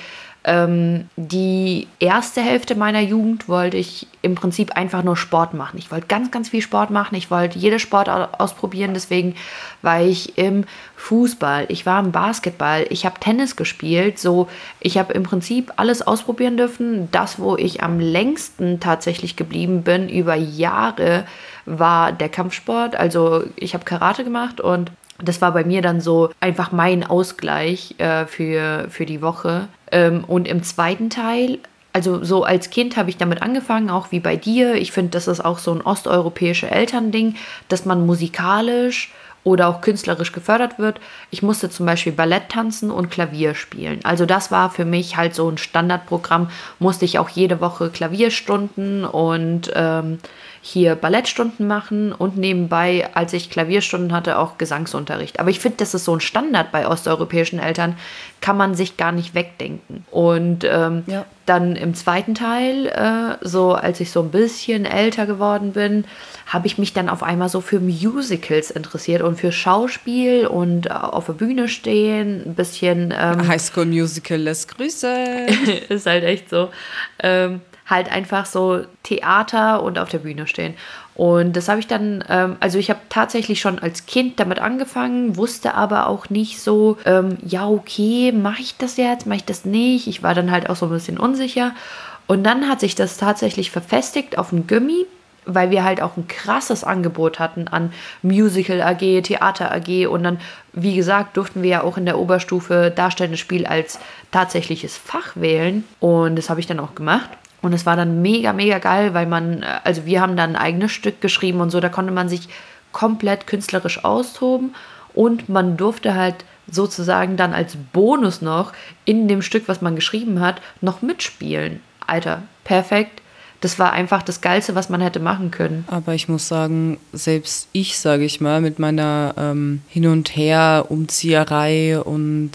die erste Hälfte meiner Jugend wollte ich im Prinzip einfach nur Sport machen. Ich wollte ganz, ganz viel Sport machen. Ich wollte jede Sport ausprobieren. Deswegen war ich im Fußball, ich war im Basketball, ich habe Tennis gespielt. So, ich habe im Prinzip alles ausprobieren dürfen. Das, wo ich am längsten tatsächlich geblieben bin, über Jahre, war der Kampfsport. Also ich habe Karate gemacht und das war bei mir dann so einfach mein Ausgleich für die Woche. Und im zweiten Teil, also so als Kind habe ich damit angefangen, auch wie bei dir. Ich finde, das ist auch so ein osteuropäisches Elternding, dass man musikalisch oder auch künstlerisch gefördert wird. Ich musste zum Beispiel Ballett tanzen und Klavier spielen. Also das war für mich halt so ein Standardprogramm. Musste ich auch jede Woche Klavierstunden und hier Ballettstunden machen und nebenbei, als ich Klavierstunden hatte, auch Gesangsunterricht. Aber ich finde, das ist so ein Standard bei osteuropäischen Eltern, kann man sich gar nicht wegdenken. Und dann im zweiten Teil, so als ich so ein bisschen älter geworden bin, habe ich mich dann auf einmal so für Musicals interessiert und für Schauspiel und auf der Bühne stehen, ein bisschen High School Musical lässt Grüße. ist halt echt so. Halt einfach so Theater und auf der Bühne stehen. Und das habe ich dann, also ich habe tatsächlich schon als Kind damit angefangen, wusste aber auch nicht so, ja okay, mache ich das jetzt, mache ich das nicht? Ich war dann halt auch so ein bisschen unsicher. Und dann hat sich das tatsächlich verfestigt auf dem Gymi, weil wir halt auch ein krasses Angebot hatten an Musical AG, Theater AG und dann, wie gesagt, durften wir ja auch in der Oberstufe darstellendes Spiel als tatsächliches Fach wählen und das habe ich dann auch gemacht. Und es war dann mega, mega geil, weil also wir haben dann ein eigenes Stück geschrieben und so, da konnte man sich komplett künstlerisch austoben und man durfte halt sozusagen dann als Bonus noch in dem Stück, was man geschrieben hat, noch mitspielen. Alter, perfekt. Das war einfach das Geilste, was man hätte machen können. Aber ich muss sagen, selbst ich, sage ich mal, mit meiner Hin- und Her-Umzieherei und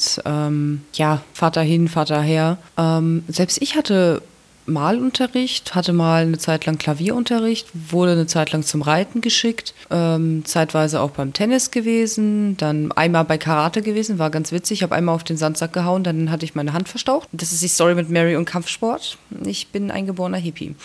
Vater hin, Vater her, selbst ich hatte Malunterricht, hatte mal eine Zeit lang Klavierunterricht, wurde eine Zeit lang zum Reiten geschickt, zeitweise auch beim Tennis gewesen, dann einmal bei Karate gewesen, war ganz witzig, ich habe einmal auf den Sandsack gehauen, dann hatte ich meine Hand verstaucht. Das ist die Story mit Mary und Kampfsport. Ich bin ein geborener Hippie.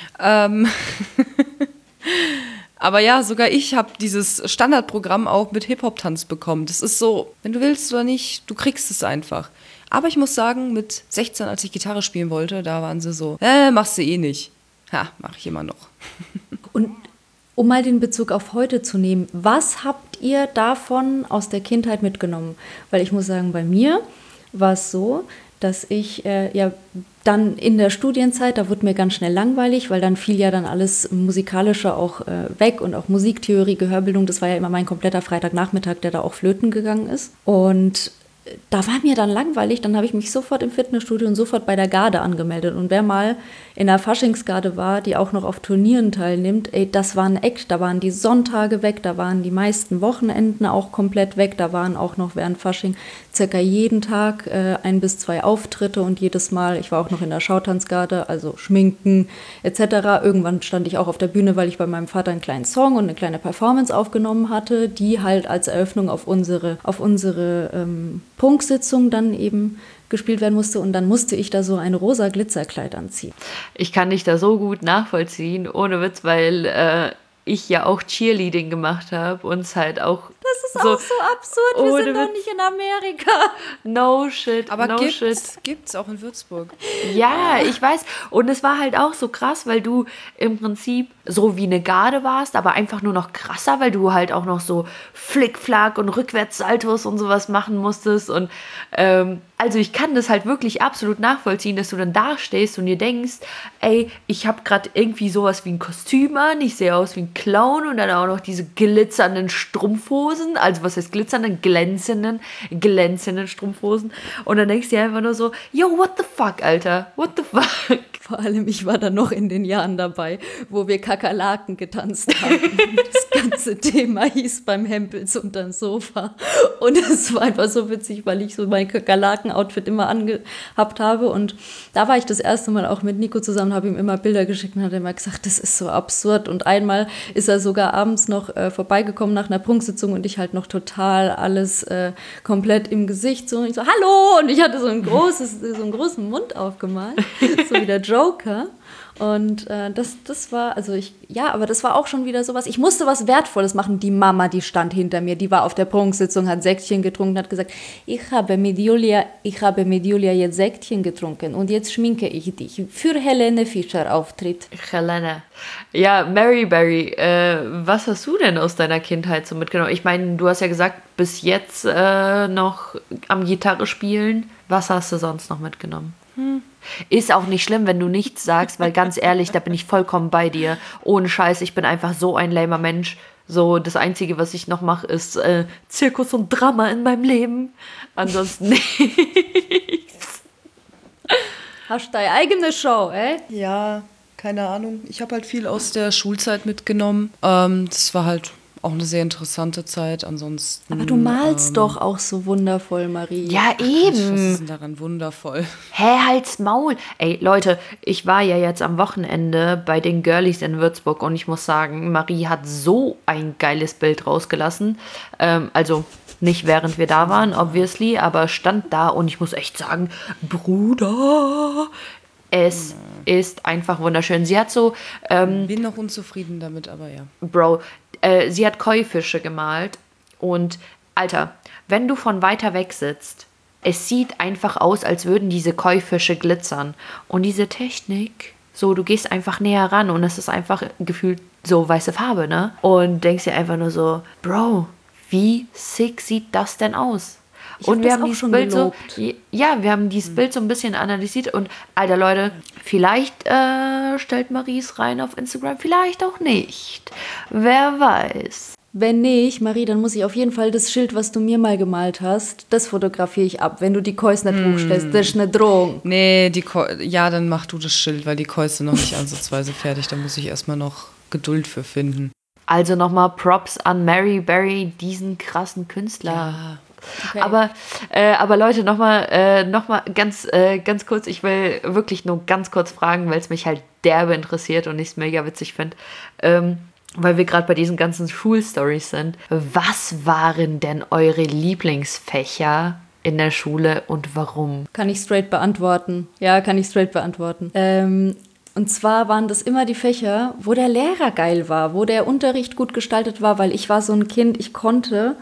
Aber ja, sogar ich habe dieses Standardprogramm auch mit Hip-Hop-Tanz bekommen. Das ist so, wenn du willst oder nicht, du kriegst es einfach. Aber ich muss sagen, mit 16, als ich Gitarre spielen wollte, da waren sie so, machst du eh nicht. Ja, mach ich immer noch. Und um mal den Bezug auf heute zu nehmen, was habt ihr davon aus der Kindheit mitgenommen? Weil ich muss sagen, bei mir war es so, dass ich dann in der Studienzeit, da wurde mir ganz schnell langweilig, weil dann fiel ja dann alles Musikalische auch weg und auch Musiktheorie, Gehörbildung, das war ja immer mein kompletter Freitagnachmittag, der da auch flöten gegangen ist. Und da war mir dann langweilig, dann habe ich mich sofort im Fitnessstudio und sofort bei der Garde angemeldet. Und wer mal in der Faschingsgarde war, die auch noch auf Turnieren teilnimmt, das war ein Act, da waren die Sonntage weg, da waren die meisten Wochenenden auch komplett weg, da waren auch noch während Fasching circa jeden Tag 1 bis 2 Auftritte und jedes Mal, ich war auch noch in der Schautanzgarde, also Schminken etc. Irgendwann stand ich auch auf der Bühne, weil ich bei meinem Vater einen kleinen Song und eine kleine Performance aufgenommen hatte, die halt als Eröffnung auf unsere Prunksitzung dann eben gespielt werden musste und dann musste ich da so ein rosa Glitzerkleid anziehen. Ich kann dich da so gut nachvollziehen, ohne Witz, weil ich ja auch Cheerleading gemacht habe und es halt auch Das ist auch so absurd, wir sind doch nicht in Amerika. No shit, aber no shit. Gibt's auch in Würzburg. Ja, ich weiß. Und es war halt auch so krass, weil du im Prinzip so wie eine Garde warst, aber einfach nur noch krasser, weil du halt auch noch so Flickflack und Rückwärtssaltos und sowas machen musstest. Und also ich kann das halt wirklich absolut nachvollziehen, dass du dann da stehst und dir denkst, ey, ich habe gerade irgendwie sowas wie ein Kostüm an, ich sehe aus wie ein Clown und dann auch noch diese glitzernden Strumpfhosen, also was heißt glitzernden, glänzenden Strumpfhosen. Und dann denkst du dir einfach nur so, yo, what the fuck, Alter, what the fuck? Vor allem, ich war dann noch in den Jahren dabei, wo wir Kakerlaken getanzt haben. Das ganze Thema hieß beim Hempels unterm Sofa. Und es war einfach so witzig, weil ich so mein Kakerlaken-Outfit immer angehabt habe. Und da war ich das erste Mal auch mit Nico zusammen, habe ihm immer Bilder geschickt und hat immer gesagt, das ist so absurd. Und einmal ist er sogar abends noch vorbeigekommen nach einer Prunksitzung und und ich halt noch total alles komplett im Gesicht so. Und ich so, hallo! Und ich hatte so einen großen Mund aufgemalt, so wie der Joker. Und das war, aber das war auch schon wieder sowas. Ich musste was Wertvolles machen. Die Mama, die stand hinter mir, die war auf der Prunksitzung, hat Säckchen getrunken, hat gesagt, ich habe mit Julia jetzt Säckchen getrunken und jetzt schminke ich dich für Helene Fischer Auftritt. Helene. Ja, Mary Berry, was hast du denn aus deiner Kindheit so mitgenommen? Ich meine, du hast ja gesagt, bis jetzt noch am Gitarre spielen. Was hast du sonst noch mitgenommen? Ist auch nicht schlimm, wenn du nichts sagst, weil ganz ehrlich, da bin ich vollkommen bei dir. Ohne Scheiß, ich bin einfach so ein lamer Mensch. So, das Einzige, was ich noch mache, ist Zirkus und Drama in meinem Leben. Ansonsten nichts. Hast du deine eigene Show, Ja, keine Ahnung. Ich habe halt viel aus der Schulzeit mitgenommen. Das war halt auch eine sehr interessante Zeit. Ansonsten. Aber du malst doch auch so wundervoll, Marie. Ja, Was eben. ist denn daran wundervoll? Hä, halt's Maul. Ey, Leute, ich war ja jetzt am Wochenende bei den Girlies in Würzburg und ich muss sagen, Marie hat so ein geiles Bild rausgelassen. Also nicht während wir da waren, obviously, aber stand da und ich muss echt sagen, Bruder, es ist einfach wunderschön. Sie hat so, Bin noch unzufrieden damit, aber ja. Bro, sie hat Koi-Fische gemalt und, Alter, wenn du von weiter weg sitzt, es sieht einfach aus, als würden diese Koi-Fische glitzern. Und diese Technik, so, du gehst einfach näher ran und es ist einfach gefühlt so weiße Farbe, ne? Und denkst dir einfach nur so, Bro, wie sick sieht das denn aus? Und wir haben dieses Bild so, ja, wir haben dieses Bild so ein bisschen analysiert und, Alter, Leute, vielleicht stellt Maries rein auf Instagram, vielleicht auch nicht. Wer weiß. Wenn nicht, Marie, dann muss ich auf jeden Fall das Schild, was du mir mal gemalt hast, das fotografiere ich ab, wenn du die Kois nicht hochstellst. Das ist eine Drohung. Nee, dann mach du das Schild, weil die Kois sind noch nicht ansatzweise fertig. Da muss ich erstmal noch Geduld für finden. Also nochmal Props an Mary Berry, diesen krassen Künstler. Ja. Okay. Aber Leute, nochmal ganz kurz, ich will wirklich nur ganz kurz fragen, weil es mich halt derbe interessiert und ich es mega witzig finde, weil wir gerade bei diesen ganzen Schulstories sind. Was waren denn eure Lieblingsfächer in der Schule und warum? Kann ich straight beantworten. Ja, kann ich straight beantworten. Und zwar waren das immer die Fächer, wo der Lehrer geil war, wo der Unterricht gut gestaltet war, weil ich war so ein Kind, ich konnte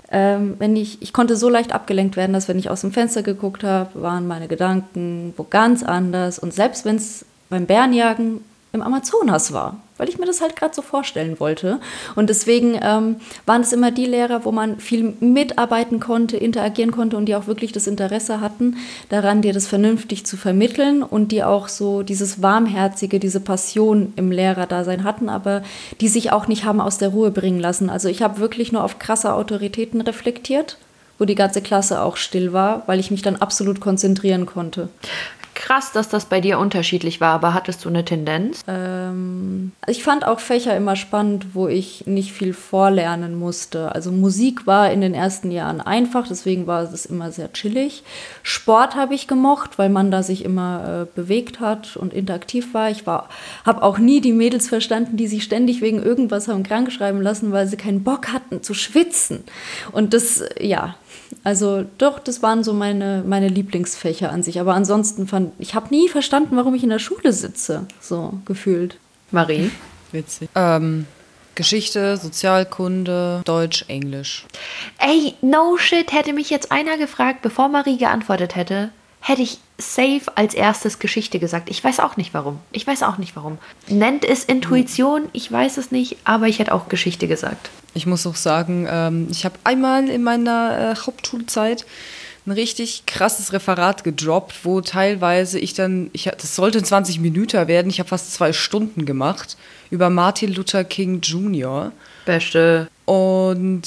so leicht abgelenkt werden, dass wenn ich aus dem Fenster geguckt habe, waren meine Gedanken wo ganz anders. Und selbst wenn es beim Bärenjagen im Amazonas war, weil ich mir das halt gerade so vorstellen wollte. Und deswegen waren es immer die Lehrer, wo man viel mitarbeiten konnte, interagieren konnte und die auch wirklich das Interesse hatten, daran dir das vernünftig zu vermitteln und die auch so dieses Warmherzige, diese Passion im Lehrerdasein hatten, aber die sich auch nicht haben aus der Ruhe bringen lassen. Also ich habe wirklich nur auf krasse Autoritäten reflektiert, wo die ganze Klasse auch still war, weil ich mich dann absolut konzentrieren konnte. Krass, dass das bei dir unterschiedlich war, aber hattest du eine Tendenz? Ich fand auch Fächer immer spannend, wo ich nicht viel vorlernen musste. Also Musik war in den ersten Jahren einfach, deswegen war es immer sehr chillig. Sport habe ich gemocht, weil man da sich immer bewegt hat und interaktiv war. Ich habe auch nie die Mädels verstanden, die sich ständig wegen irgendwas haben krank schreiben lassen, weil sie keinen Bock hatten zu schwitzen. Und das, ja... Also doch, das waren so meine Lieblingsfächer an sich. Aber ansonsten ich habe nie verstanden, warum ich in der Schule sitze, so gefühlt. Marie? Witzig. Geschichte, Sozialkunde, Deutsch, Englisch. Ey, no shit, hätte mich jetzt einer gefragt, bevor Marie geantwortet hätte, hätte ich safe als erstes Geschichte gesagt. Ich weiß auch nicht warum. Nennt es Intuition, ich weiß es nicht, aber ich hätte auch Geschichte gesagt. Ich muss auch sagen, ich habe einmal in meiner Hauptschulzeit ein richtig krasses Referat gedroppt, wo teilweise das sollte 20 Minuten werden, ich habe fast 2 Stunden gemacht, über Martin Luther King Jr. Beste. Und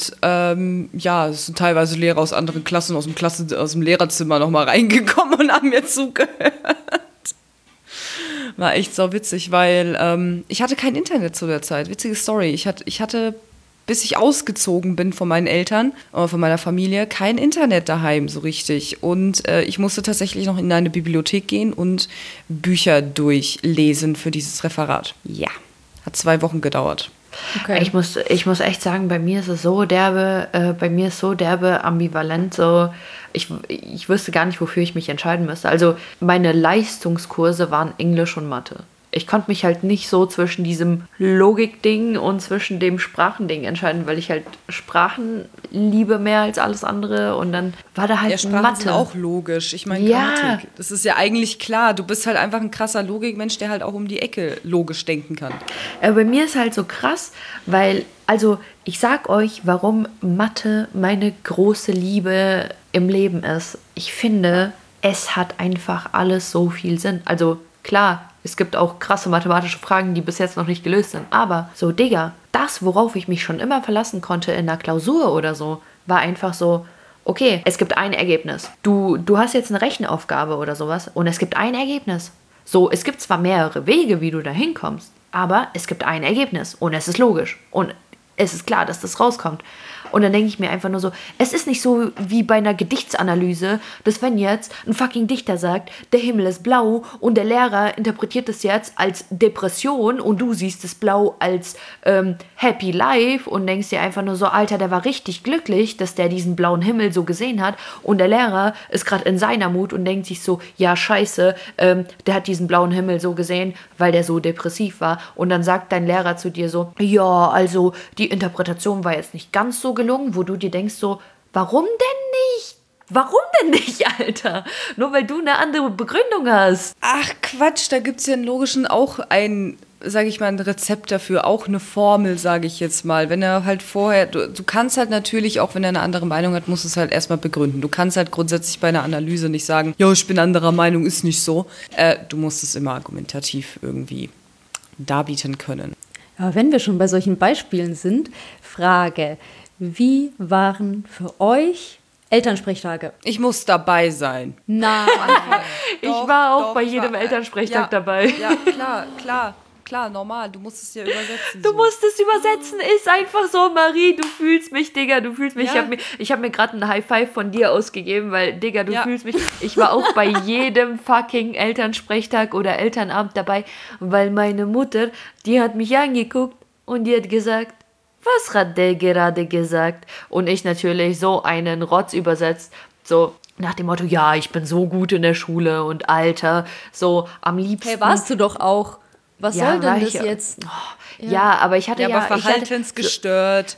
es sind teilweise Lehrer aus anderen Klassen aus dem Lehrerzimmer nochmal reingekommen und haben mir zugehört. War echt so witzig, weil ich hatte kein Internet zu der Zeit. Witzige Story. Ich hatte, bis ich ausgezogen bin von meinen Eltern, von meiner Familie, kein Internet daheim so richtig. Und ich musste tatsächlich noch in eine Bibliothek gehen und Bücher durchlesen für dieses Referat. Ja, hat 2 Wochen gedauert. Okay. Ich muss echt sagen, bei mir ist es so derbe, ambivalent, so ich wüsste gar nicht, wofür ich mich entscheiden müsste. Also meine Leistungskurse waren Englisch und Mathe. Ich konnte mich halt nicht so zwischen diesem Logik-Ding und zwischen dem Sprachending entscheiden, weil ich halt Sprachen liebe mehr als alles andere und dann war da halt Sprachen Mathe. sind auch logisch. Ich meine, Ja. Grammatik, das ist ja eigentlich klar. Du bist halt einfach ein krasser Logikmensch, der halt auch um die Ecke logisch denken kann. Bei mir ist halt so krass, weil, also ich sag euch, warum Mathe meine große Liebe im Leben ist. Ich finde, es hat einfach alles so viel Sinn. Also klar, es gibt auch krasse mathematische Fragen, die bis jetzt noch nicht gelöst sind. Aber so, Digga, das, worauf ich mich schon immer verlassen konnte in einer Klausur oder so, war einfach so, okay, es gibt ein Ergebnis. Du hast jetzt eine Rechenaufgabe oder sowas und es gibt ein Ergebnis. So, es gibt zwar mehrere Wege, wie du da hinkommst, aber es gibt ein Ergebnis und es ist logisch und es ist klar, dass das rauskommt. Und dann denke ich mir einfach nur so, es ist nicht so wie bei einer Gedichtsanalyse, dass wenn jetzt ein fucking Dichter sagt, der Himmel ist blau und der Lehrer interpretiert es jetzt als Depression und du siehst es blau als Happy Life und denkst dir einfach nur so, Alter, der war richtig glücklich, dass der diesen blauen Himmel so gesehen hat und der Lehrer ist gerade in seiner Mut und denkt sich so, ja scheiße, der hat diesen blauen Himmel so gesehen, weil der so depressiv war und dann sagt dein Lehrer zu dir so, ja, also die Interpretation war jetzt nicht ganz so gelungen, wo du dir denkst so, warum denn nicht? Warum denn nicht, Alter? Nur weil du eine andere Begründung hast. Ach Quatsch, da gibt es ja im Logischen auch ein, sage ich mal, ein Rezept dafür, auch eine Formel, sage ich jetzt mal. Wenn er halt vorher, du kannst halt natürlich, auch wenn er eine andere Meinung hat, musst du es halt erstmal begründen. Du kannst halt grundsätzlich bei einer Analyse nicht sagen, ja, ich bin anderer Meinung, ist nicht so. Du musst es immer argumentativ irgendwie darbieten können. Aber wenn wir schon bei solchen Beispielen sind, Frage, wie waren für euch Elternsprechtage? Ich muss dabei sein. Nein. Ich war auch bei jedem Elternsprechtag dabei. Ja, klar, normal. Du musst es ja übersetzen. Du musst es übersetzen, ist einfach so, Marie, du fühlst mich, Digga, du fühlst mich. Ja. Ich hab mir gerade einen High Five von dir ausgegeben, weil, Digga, du Ja. fühlst mich. Ich war auch bei jedem fucking Elternsprechtag oder Elternabend dabei, weil meine Mutter, die hat mich angeguckt und die hat gesagt, was hat der gerade gesagt? Und ich natürlich so einen Rotz übersetzt, so nach dem Motto, ja, ich bin so gut in der Schule und Alter, so am liebsten. Hey, warst du doch auch. Was Ja, soll war denn ich das ja. jetzt? Ja, aber ich hatte Ja, ja... aber verhaltensgestört.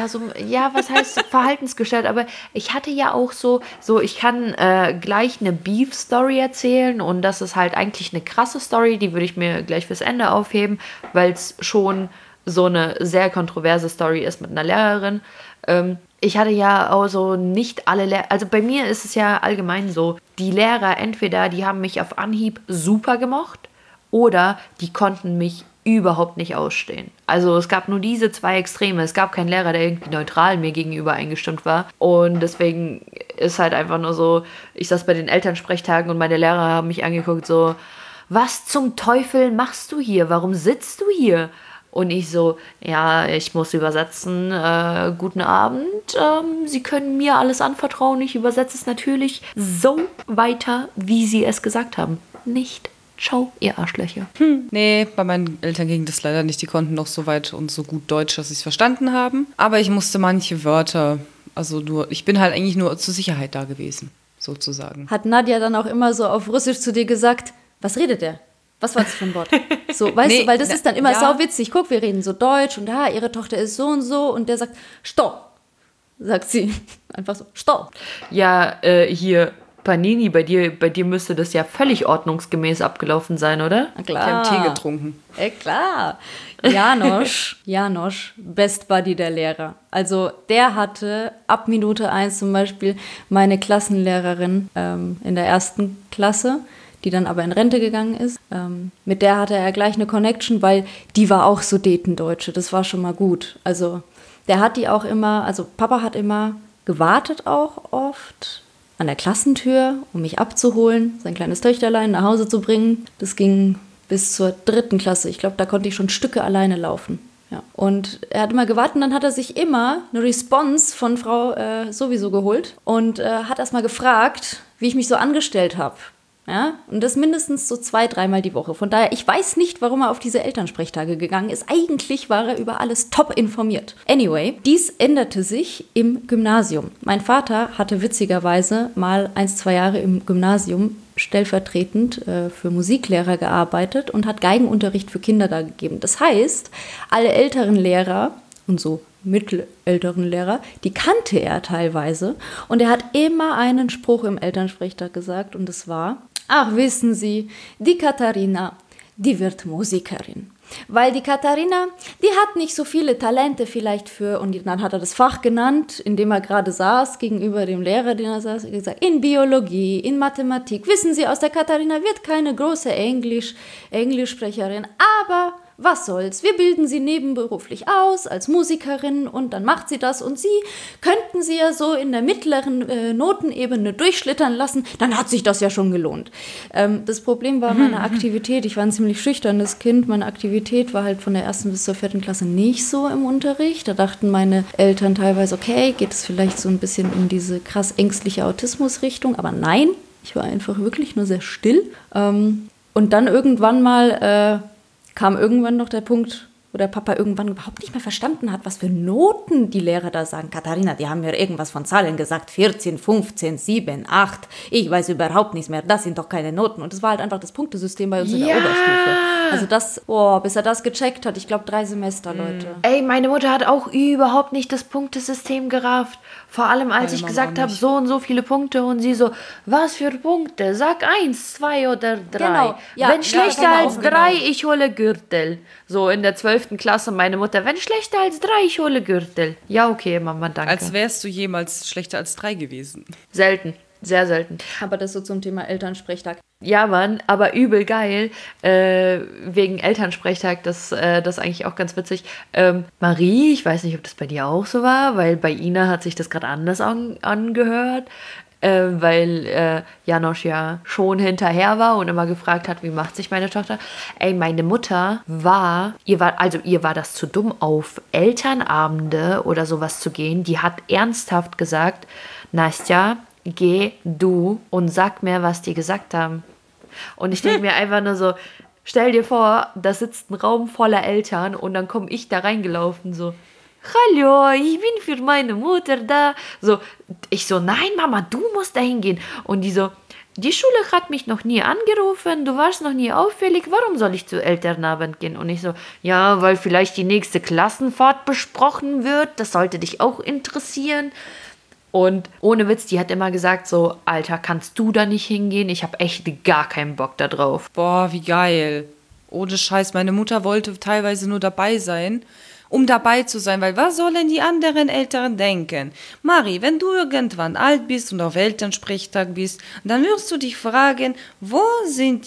Was heißt verhaltensgestört? Aber ich hatte ja auch so ich kann gleich eine Beef-Story erzählen und das ist halt eigentlich eine krasse Story, die würde ich mir gleich fürs Ende aufheben, weil es schon so eine sehr kontroverse Story ist mit einer Lehrerin. Ich hatte ja auch so nicht alle Lehrer, also bei mir ist es ja allgemein so, die Lehrer entweder, die haben mich auf Anhieb super gemocht oder die konnten mich überhaupt nicht ausstehen. Also es gab nur diese zwei Extreme. Es gab keinen Lehrer, der irgendwie neutral mir gegenüber eingestimmt war. Und deswegen ist halt einfach nur so, ich saß bei den Elternsprechtagen und meine Lehrer haben mich angeguckt so, was zum Teufel machst du hier? Warum sitzt du hier? Und ich so, ja, ich muss übersetzen, guten Abend, Sie können mir alles anvertrauen. Ich übersetze es natürlich so weiter, wie Sie es gesagt haben. Nicht. Ciao, ihr Arschlöcher. Nee, bei meinen Eltern ging das leider nicht. Die konnten noch so weit und so gut Deutsch, dass sie es verstanden haben. Aber ich musste manche Wörter, ich bin halt eigentlich nur zur Sicherheit da gewesen, sozusagen. Hat Nadja dann auch immer so auf Russisch zu dir gesagt, was redet der? Was war das für ein Wort? So, weißt du, weil das ist dann immer sauwitzig. Guck, wir reden so Deutsch und ihre Tochter ist so und der sagt, stopp, sagt sie. Einfach so, stopp. Ja, hier, Panini, bei dir müsste das ja völlig ordnungsgemäß abgelaufen sein, oder? Na Die klar. haben Tee getrunken. Klar. Janosch, Best Buddy der Lehrer. Also der hatte ab Minute 1 zum Beispiel meine Klassenlehrerin in der 1. Klasse, die dann aber in Rente gegangen ist. Mit der hatte er gleich eine Connection, weil die war auch Sudetendeutsche. Das war schon mal gut. Also der hat die auch immer, also Papa hat immer gewartet auch oft an der Klassentür, um mich abzuholen, sein kleines Töchterlein nach Hause zu bringen. Das ging bis zur 3. Klasse. Ich glaube, da konnte ich schon Stücke alleine laufen. Ja. Und er hat immer gewartet und dann hat er sich immer eine Response von Frau sowieso geholt und hat erst mal gefragt, wie ich mich so angestellt habe. Ja, und das mindestens so 2-3 Mal die Woche. Von daher, ich weiß nicht, warum er auf diese Elternsprechtage gegangen ist. Eigentlich war er über alles top informiert. Anyway, dies änderte sich im Gymnasium. Mein Vater hatte witzigerweise mal 1-2 Jahre im Gymnasium stellvertretend für Musiklehrer gearbeitet und hat Geigenunterricht für Kinder da gegeben. Das heißt, alle älteren Lehrer und so mittelälteren Lehrer, die kannte er teilweise. Und er hat immer einen Spruch im Elternsprechtag gesagt und es war: Ach, wissen Sie, die Katharina, die wird Musikerin. Weil die Katharina, die hat nicht so viele Talente vielleicht für, und dann hat er das Fach genannt, in dem er gerade saß, gegenüber dem Lehrer, den er saß, gesagt, in Biologie, in Mathematik. Wissen Sie, aus der Katharina wird keine große Englischsprecherin, aber was soll's, wir bilden sie nebenberuflich aus als Musikerin und dann macht sie das und sie könnten sie ja so in der mittleren Notenebene durchschlittern lassen, dann hat sich das ja schon gelohnt. Das Problem war meine Aktivität, ich war ein ziemlich schüchternes Kind, meine Aktivität war halt von der 1. bis zur 4. Klasse nicht so im Unterricht, da dachten meine Eltern teilweise, okay, geht es vielleicht so ein bisschen in diese krass ängstliche Autismusrichtung, aber nein, ich war einfach wirklich nur sehr still. Und dann irgendwann mal kam irgendwann noch der Punkt, wo der Papa irgendwann überhaupt nicht mehr verstanden hat, was für Noten die Lehrer da sagen. Katharina, die haben mir irgendwas von Zahlen gesagt. 14, 15, 7, 8. Ich weiß überhaupt nichts mehr. Das sind doch keine Noten. Und das war halt einfach das Punktesystem bei uns in der Oberstufe. Also das, bis er das gecheckt hat, ich glaube 3 Semester, Leute. Ey, meine Mutter hat auch überhaupt nicht das Punktesystem gerafft. Vor allem, als ich gesagt habe, so und so viele Punkte und sie so, was für Punkte? Sag 1, 2 oder 3. Genau. Ja, wenn schlechter als genau. 3, ich hole Gürtel. So in der 12. Klasse meine Mutter, wenn schlechter als 3, ich hole Gürtel. Ja, okay, Mama, danke. Als wärst du jemals schlechter als 3 gewesen. Selten, sehr selten. Aber das so zum Thema Elternsprechtag. Ja, Mann, aber übel geil, wegen Elternsprechtag, das eigentlich auch ganz witzig. Marie, ich weiß nicht, ob das bei dir auch so war, weil bei Ina hat sich das gerade anders angehört, weil Janosch ja schon hinterher war und immer gefragt hat, wie macht sich meine Tochter. Ey, meine Mutter ihr war das zu dumm, auf Elternabende oder sowas zu gehen. Die hat ernsthaft gesagt, Nastja, geh du und sag mir, was die gesagt haben. Und ich denke mir einfach nur so, stell dir vor, da sitzt ein Raum voller Eltern und dann komme ich da reingelaufen so, hallo, ich bin für meine Mutter da. So, ich so, nein Mama, du musst da hingehen. Und die so, die Schule hat mich noch nie angerufen, du warst noch nie auffällig, warum soll ich zu Elternabend gehen? Und ich so, ja, weil vielleicht die nächste Klassenfahrt besprochen wird, das sollte dich auch interessieren. Und ohne Witz, die hat immer gesagt so, Alter, kannst du da nicht hingehen? Ich habe echt gar keinen Bock da drauf. Boah, wie geil. Ohne Scheiß, meine Mutter wollte teilweise nur dabei sein, um dabei zu sein, weil was sollen die anderen Eltern denken? Mari, wenn du irgendwann alt bist und auf Elternsprechtag bist, dann wirst du dich fragen, wo sind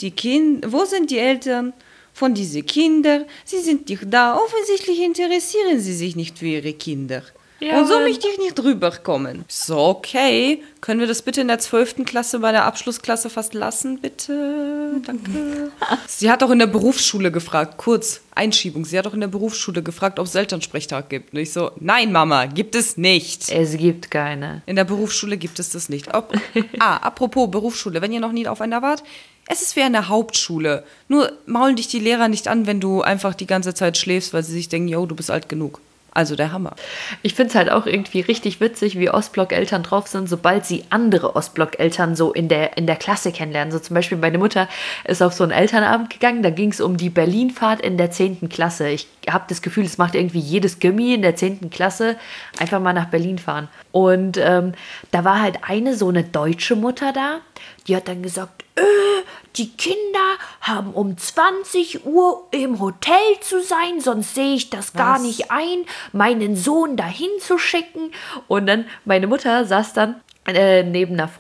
die Eltern von diesen Kindern? Sie sind nicht da, offensichtlich interessieren sie sich nicht für ihre Kinder. Ja, und so möchte ich nicht rüberkommen. So, okay. Können wir das bitte in der 12. Klasse bei der Abschlussklasse fast lassen, bitte? Danke. Sie hat auch in der Berufsschule gefragt, kurz, Einschiebung, sie hat auch in der Berufsschule gefragt, ob es Elternsprechtag gibt. Und ich so, nein Mama, gibt es nicht. Es gibt keine. In der Berufsschule gibt es das nicht. Apropos Berufsschule, wenn ihr noch nie auf einer wart, es ist wie eine Hauptschule. Nur maulen dich die Lehrer nicht an, wenn du einfach die ganze Zeit schläfst, weil sie sich denken, yo, du bist alt genug. Also der Hammer. Ich finde es halt auch irgendwie richtig witzig, wie Ostblock-Eltern drauf sind, sobald sie andere Ostblock-Eltern so in der Klasse kennenlernen. So zum Beispiel meine Mutter ist auf so einen Elternabend gegangen, da ging es um die Berlinfahrt in der 10. Klasse. Ich habe das Gefühl, es macht irgendwie jedes Gymi in der 10. Klasse einfach mal nach Berlin fahren. Und da war halt so eine deutsche Mutter da, die hat dann gesagt, die Kinder haben um 20 Uhr im Hotel zu sein, sonst sehe ich das gar nicht ein, meinen Sohn dahin zu schicken. Und dann, meine Mutter saß dann neben einer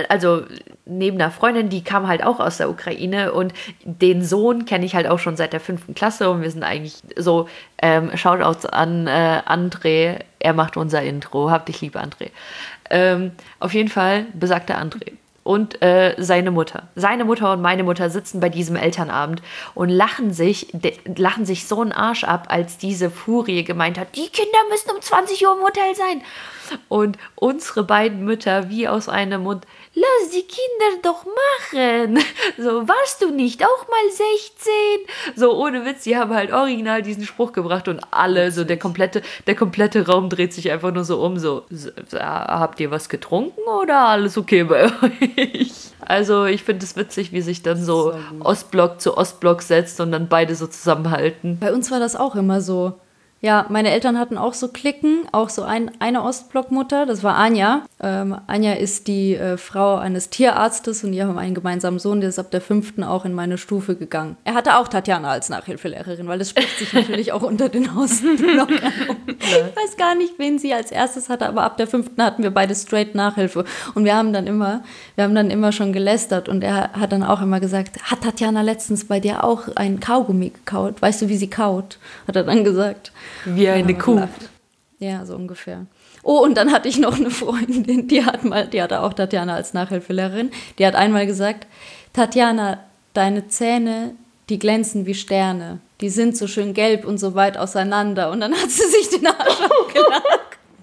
Freundin, die kam halt auch aus der Ukraine und den Sohn kenne ich halt auch schon seit der 5. Klasse und wir sind eigentlich so, Shoutouts an André, er macht unser Intro, hab dich lieb, André. Auf jeden Fall besagter André. und seine Mutter. Seine Mutter und meine Mutter sitzen bei diesem Elternabend und lachen sich so einen Arsch ab, als diese Furie gemeint hat, die Kinder müssen um 20 Uhr im Hotel sein. Und unsere beiden Mütter wie aus einem Mund, lass die Kinder doch machen. So, warst du nicht auch mal 16? So, ohne Witz, die haben halt original diesen Spruch gebracht und alle, so der komplette Raum dreht sich einfach nur so um, so, habt ihr was getrunken oder alles okay bei euch? Also, ich finde es witzig, wie sich dann so Ostblock zu Ostblock setzt und dann beide so zusammenhalten. Bei uns war das auch immer so. Ja, meine Eltern hatten auch so Cliquen, auch so eine Ostblockmutter, das war Anja. Anja ist die Frau eines Tierarztes und die haben einen gemeinsamen Sohn, der ist ab der 5. auch in meine Stufe gegangen. Er hatte auch Tatjana als Nachhilfelehrerin, weil das spricht sich natürlich auch unter den Ostblockern um. Ich weiß gar nicht, wen sie als erstes hatte, aber ab der 5. hatten wir beide straight Nachhilfe. Und wir haben dann immer schon gelästert und er hat dann auch immer gesagt, hat Tatjana letztens bei dir auch ein Kaugummi gekaut? Weißt du, wie sie kaut? Hat er dann gesagt. Wie eine Kuh. Gelacht. Ja, so ungefähr. Oh, und dann hatte ich noch eine Freundin, die hatte auch Tatjana als Nachhilfelehrerin. Die hat einmal gesagt, Tatjana, deine Zähne, die glänzen wie Sterne. Die sind so schön gelb und so weit auseinander. Und dann hat sie sich den Arsch abgelacht.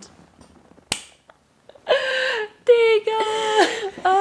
Digga!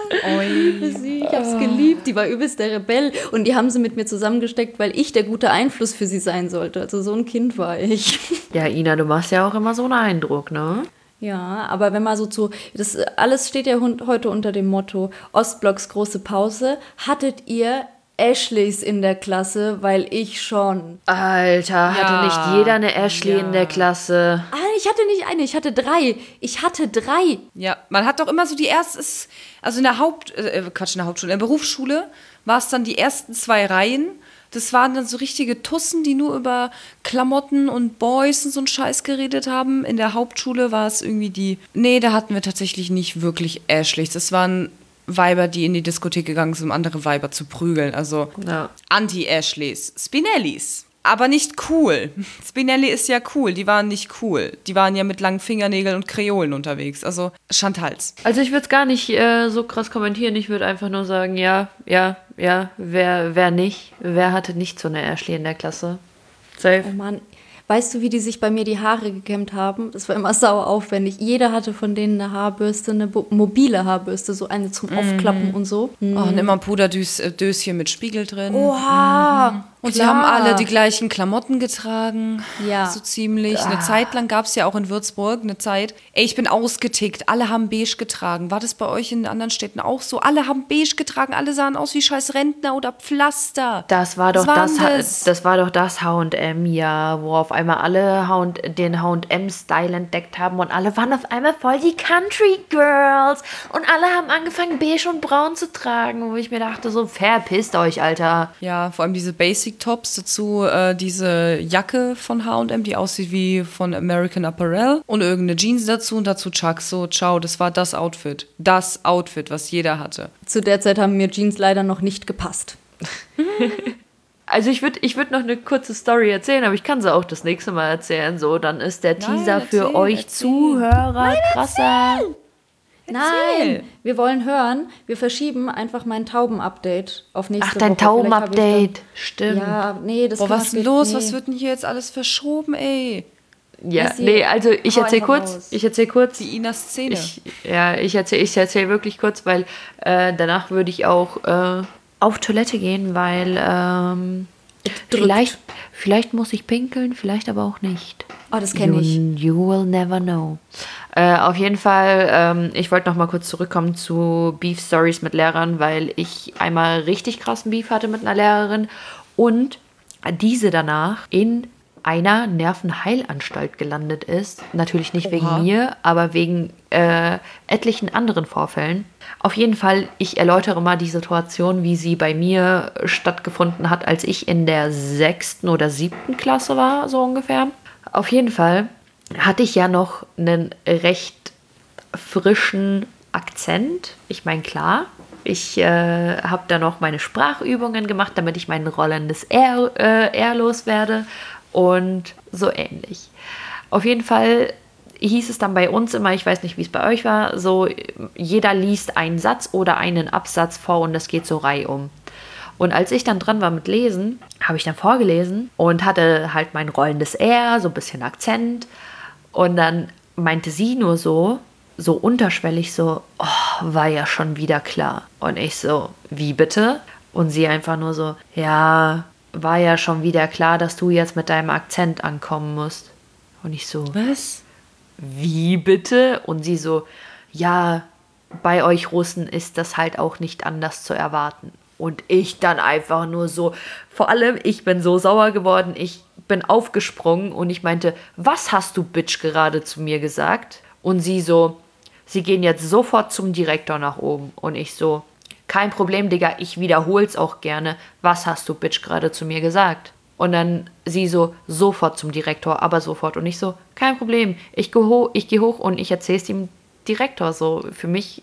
Ich hab's geliebt, die war übelst der Rebell und die haben sie mit mir zusammengesteckt, weil ich der gute Einfluss für sie sein sollte. Also so ein Kind war ich. Ja, Ina, du machst ja auch immer so einen Eindruck, ne? Ja, aber wenn man das alles steht ja heute unter dem Motto Ostblocks große Pause. Hattet ihr Ashleys in der Klasse, weil ich schon. Alter, hatte nicht jeder eine Ashley in der Klasse? Ah, ich hatte nicht eine, ich hatte 3. Ich hatte 3. Ja, man hat doch immer so die erste, also in der in der Berufsschule war es dann die ersten 2 Reihen. Das waren dann so richtige Tussen, die nur über Klamotten und Boys und so einen Scheiß geredet haben. In der Hauptschule war es irgendwie da hatten wir tatsächlich nicht wirklich Ashleys. Das waren Weiber, die in die Diskothek gegangen sind, um andere Weiber zu prügeln. Also Anti-Ashleys. Spinellis. Aber nicht cool. Spinelli ist ja cool. Die waren nicht cool. Die waren ja mit langen Fingernägeln und Kreolen unterwegs. Also Chantals. Also ich würde es gar nicht so krass kommentieren. Ich würde einfach nur sagen, ja, wer nicht? Wer hatte nicht so eine Ashley in der Klasse? Safe. Oh Mann, weißt du, wie die sich bei mir die Haare gekämmt haben? Das war immer sauer aufwendig. Jeder hatte von denen eine Haarbürste, eine mobile Haarbürste, so eine zum Aufklappen und so. Oh, und immer ein Puderdöschen mit Spiegel drin. Oha! Und sie haben alle die gleichen Klamotten getragen. Ja. So ziemlich. Eine Zeit lang gab es ja auch in Würzburg eine Zeit. Ey, ich bin ausgetickt. Alle haben beige getragen. War das bei euch in anderen Städten auch so? Alle haben beige getragen. Alle sahen aus wie scheiß Rentner oder Pflaster. Das war doch das H&M, ja, wo auf einmal alle den H&M-Style entdeckt haben und alle waren auf einmal voll die Country Girls und alle haben angefangen beige und braun zu tragen, wo ich mir dachte, so verpisst euch, Alter. Ja, vor allem diese Basic-Tops, dazu diese Jacke von H&M, die aussieht wie von American Apparel und irgendeine Jeans dazu und dazu Chucks. So, ciao, das war das Outfit. Das Outfit, was jeder hatte. Zu der Zeit haben mir Jeans leider noch nicht gepasst. Also ich würd noch eine kurze Story erzählen, aber ich kann sie auch das nächste Mal erzählen. So, dann ist der Teaser für euch Zuhörer krasser. Nein, wir wollen hören. Wir verschieben einfach mein Tauben-Update auf nächste Woche. Ach, dein Tauben-Update. Stimmt. Ja, nee, das was ist denn los? Nee. Was wird denn hier jetzt alles verschoben, ey? Ja, nee, also ich erzähl kurz. Die Ina-Szene. Ich erzähl wirklich kurz, weil danach würde ich auch auf Toilette gehen, weil vielleicht muss ich pinkeln, vielleicht aber auch nicht. Oh, das kenne ich. You will never know. Auf jeden Fall, ich wollte noch mal kurz zurückkommen zu Beef Stories mit Lehrern, weil ich einmal richtig krassen Beef hatte mit einer Lehrerin und diese danach in einer Nervenheilanstalt gelandet ist. Natürlich nicht wegen mir, aber wegen etlichen anderen Vorfällen. Auf jeden Fall, ich erläutere mal die Situation, wie sie bei mir stattgefunden hat, als ich in der 6. oder 7. Klasse war, so ungefähr. Auf jeden Fall hatte ich ja noch einen recht frischen Akzent. Ich meine, klar, ich habe da noch meine Sprachübungen gemacht, damit ich mein rollendes R loswerde und so ähnlich. Auf jeden Fall, hieß es dann bei uns immer, ich weiß nicht, wie es bei euch war, so jeder liest einen Satz oder einen Absatz vor und das geht so reihum. Und als ich dann dran war mit Lesen, habe ich dann vorgelesen und hatte halt mein rollendes R, so ein bisschen Akzent. Und dann meinte sie nur so unterschwellig so, oh, war ja schon wieder klar. Und ich so, wie bitte? Und sie einfach nur so, ja, war ja schon wieder klar, dass du jetzt mit deinem Akzent ankommen musst. Und ich so, Was? wie bitte? Und sie so, ja, bei euch Russen ist das halt auch nicht anders zu erwarten. Und ich dann einfach nur so, vor allem, ich bin so sauer geworden, ich bin aufgesprungen und ich meinte, was hast du, Bitch, gerade zu mir gesagt? Und sie so, sie gehen jetzt sofort zum Direktor nach oben. Und ich so, kein Problem, Digga, ich wiederhol's auch gerne. Was hast du, Bitch, gerade zu mir gesagt? Und dann sie so, sofort zum Direktor, aber sofort. Und ich so, kein Problem, ich geh hoch und ich erzähl's dem Direktor. So, für mich,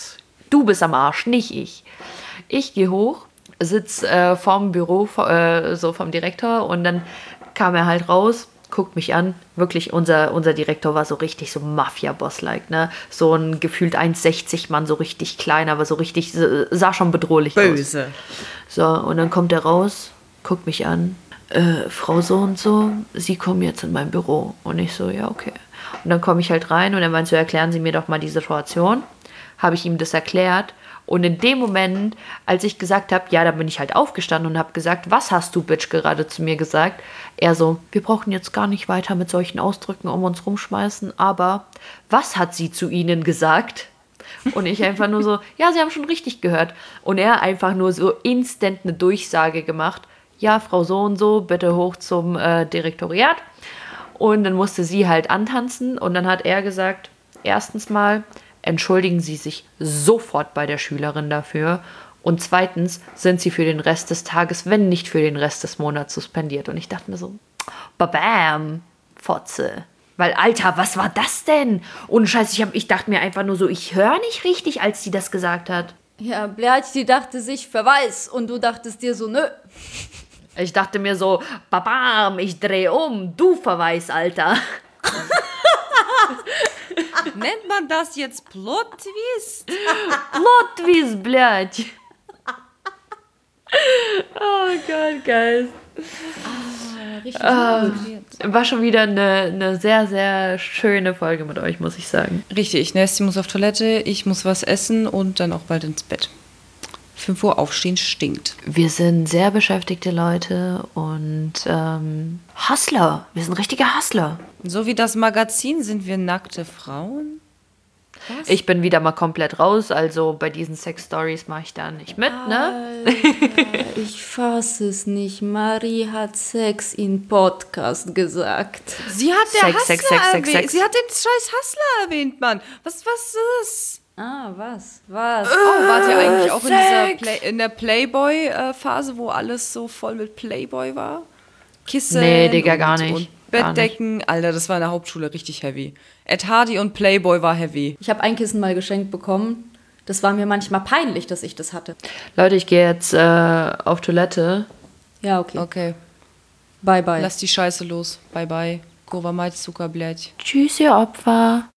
du bist am Arsch, nicht ich. Ich gehe hoch, sitze vorm Büro, so vom Direktor und dann kam er halt raus, guckt mich an. Wirklich, unser Direktor war so richtig so Mafia-Boss-like, ne? So ein gefühlt 1,60 Mann, so richtig klein, aber so richtig, sah schon bedrohlich aus. Böse. So, und dann kommt er raus, guckt mich an. Frau so und so, Sie kommen jetzt in mein Büro. Und ich so, ja, okay. Und dann komme ich halt rein und er meint so, erklären Sie mir doch mal die Situation. Habe ich ihm das erklärt. Und in dem Moment, als ich gesagt habe, ja, da bin ich halt aufgestanden und habe gesagt, was hast du, Bitch, gerade zu mir gesagt? Er so, wir brauchen jetzt gar nicht weiter mit solchen Ausdrücken um uns rumschmeißen, aber was hat sie zu Ihnen gesagt? Und ich einfach nur so, ja, Sie haben schon richtig gehört. Und er einfach nur so instant eine Durchsage gemacht, ja, Frau so und so, bitte hoch zum Direktoriat. Und dann musste sie halt antanzen und dann hat er gesagt, erstens mal, entschuldigen Sie sich sofort bei der Schülerin dafür. Und zweitens sind Sie für den Rest des Tages, wenn nicht für den Rest des Monats, suspendiert. Und ich dachte mir so, babam, Fotze. Weil, Alter, was war das denn? Und Scheiß, ich dachte mir einfach nur so, ich höre nicht richtig, als sie das gesagt hat. Ja, Blerch, die dachte sich, Verweis. Und du dachtest dir so, nö. Ich dachte mir so, babam, ich drehe um, du Verweis, Alter. Nennt man das jetzt Plot-Twist? Plot-Twist, blядь. Oh Gott, geil. Richtig. War schon wieder eine sehr, sehr schöne Folge mit euch, muss ich sagen. Richtig, Nessie muss auf Toilette, ich muss was essen und dann auch bald ins Bett. 5 Uhr aufstehen stinkt. Wir sind sehr beschäftigte Leute und Hustler. Wir sind richtige Hustler. So wie das Magazin sind wir nackte Frauen. Was? Ich bin wieder mal komplett raus, also bei diesen Sex-Stories mache ich da nicht mit, ne? Alter, ich fasse es nicht. Marie hat Sex in Podcast gesagt. Sie hat der Sex, Hustler Sex, Sex, Sex, erwähnt. Sex. Sie hat den scheiß Hustler erwähnt, Mann. Was ist das? Ah, was? Oh, wart ihr eigentlich auch in der Playboy-Phase, wo alles so voll mit Playboy war? Kissen Nee, Digga, gar nicht. Und Bettdecken. Alter, das war in der Hauptschule richtig heavy. Ed Hardy und Playboy war heavy. Ich habe ein Kissen mal geschenkt bekommen. Das war mir manchmal peinlich, dass ich das hatte. Leute, ich gehe jetzt auf Toilette. Ja, okay. Okay, Bye, bye. lass die Scheiße los. Bye, bye. Kurwa mać, Zucker, blядь. Tschüss, ihr Opfer.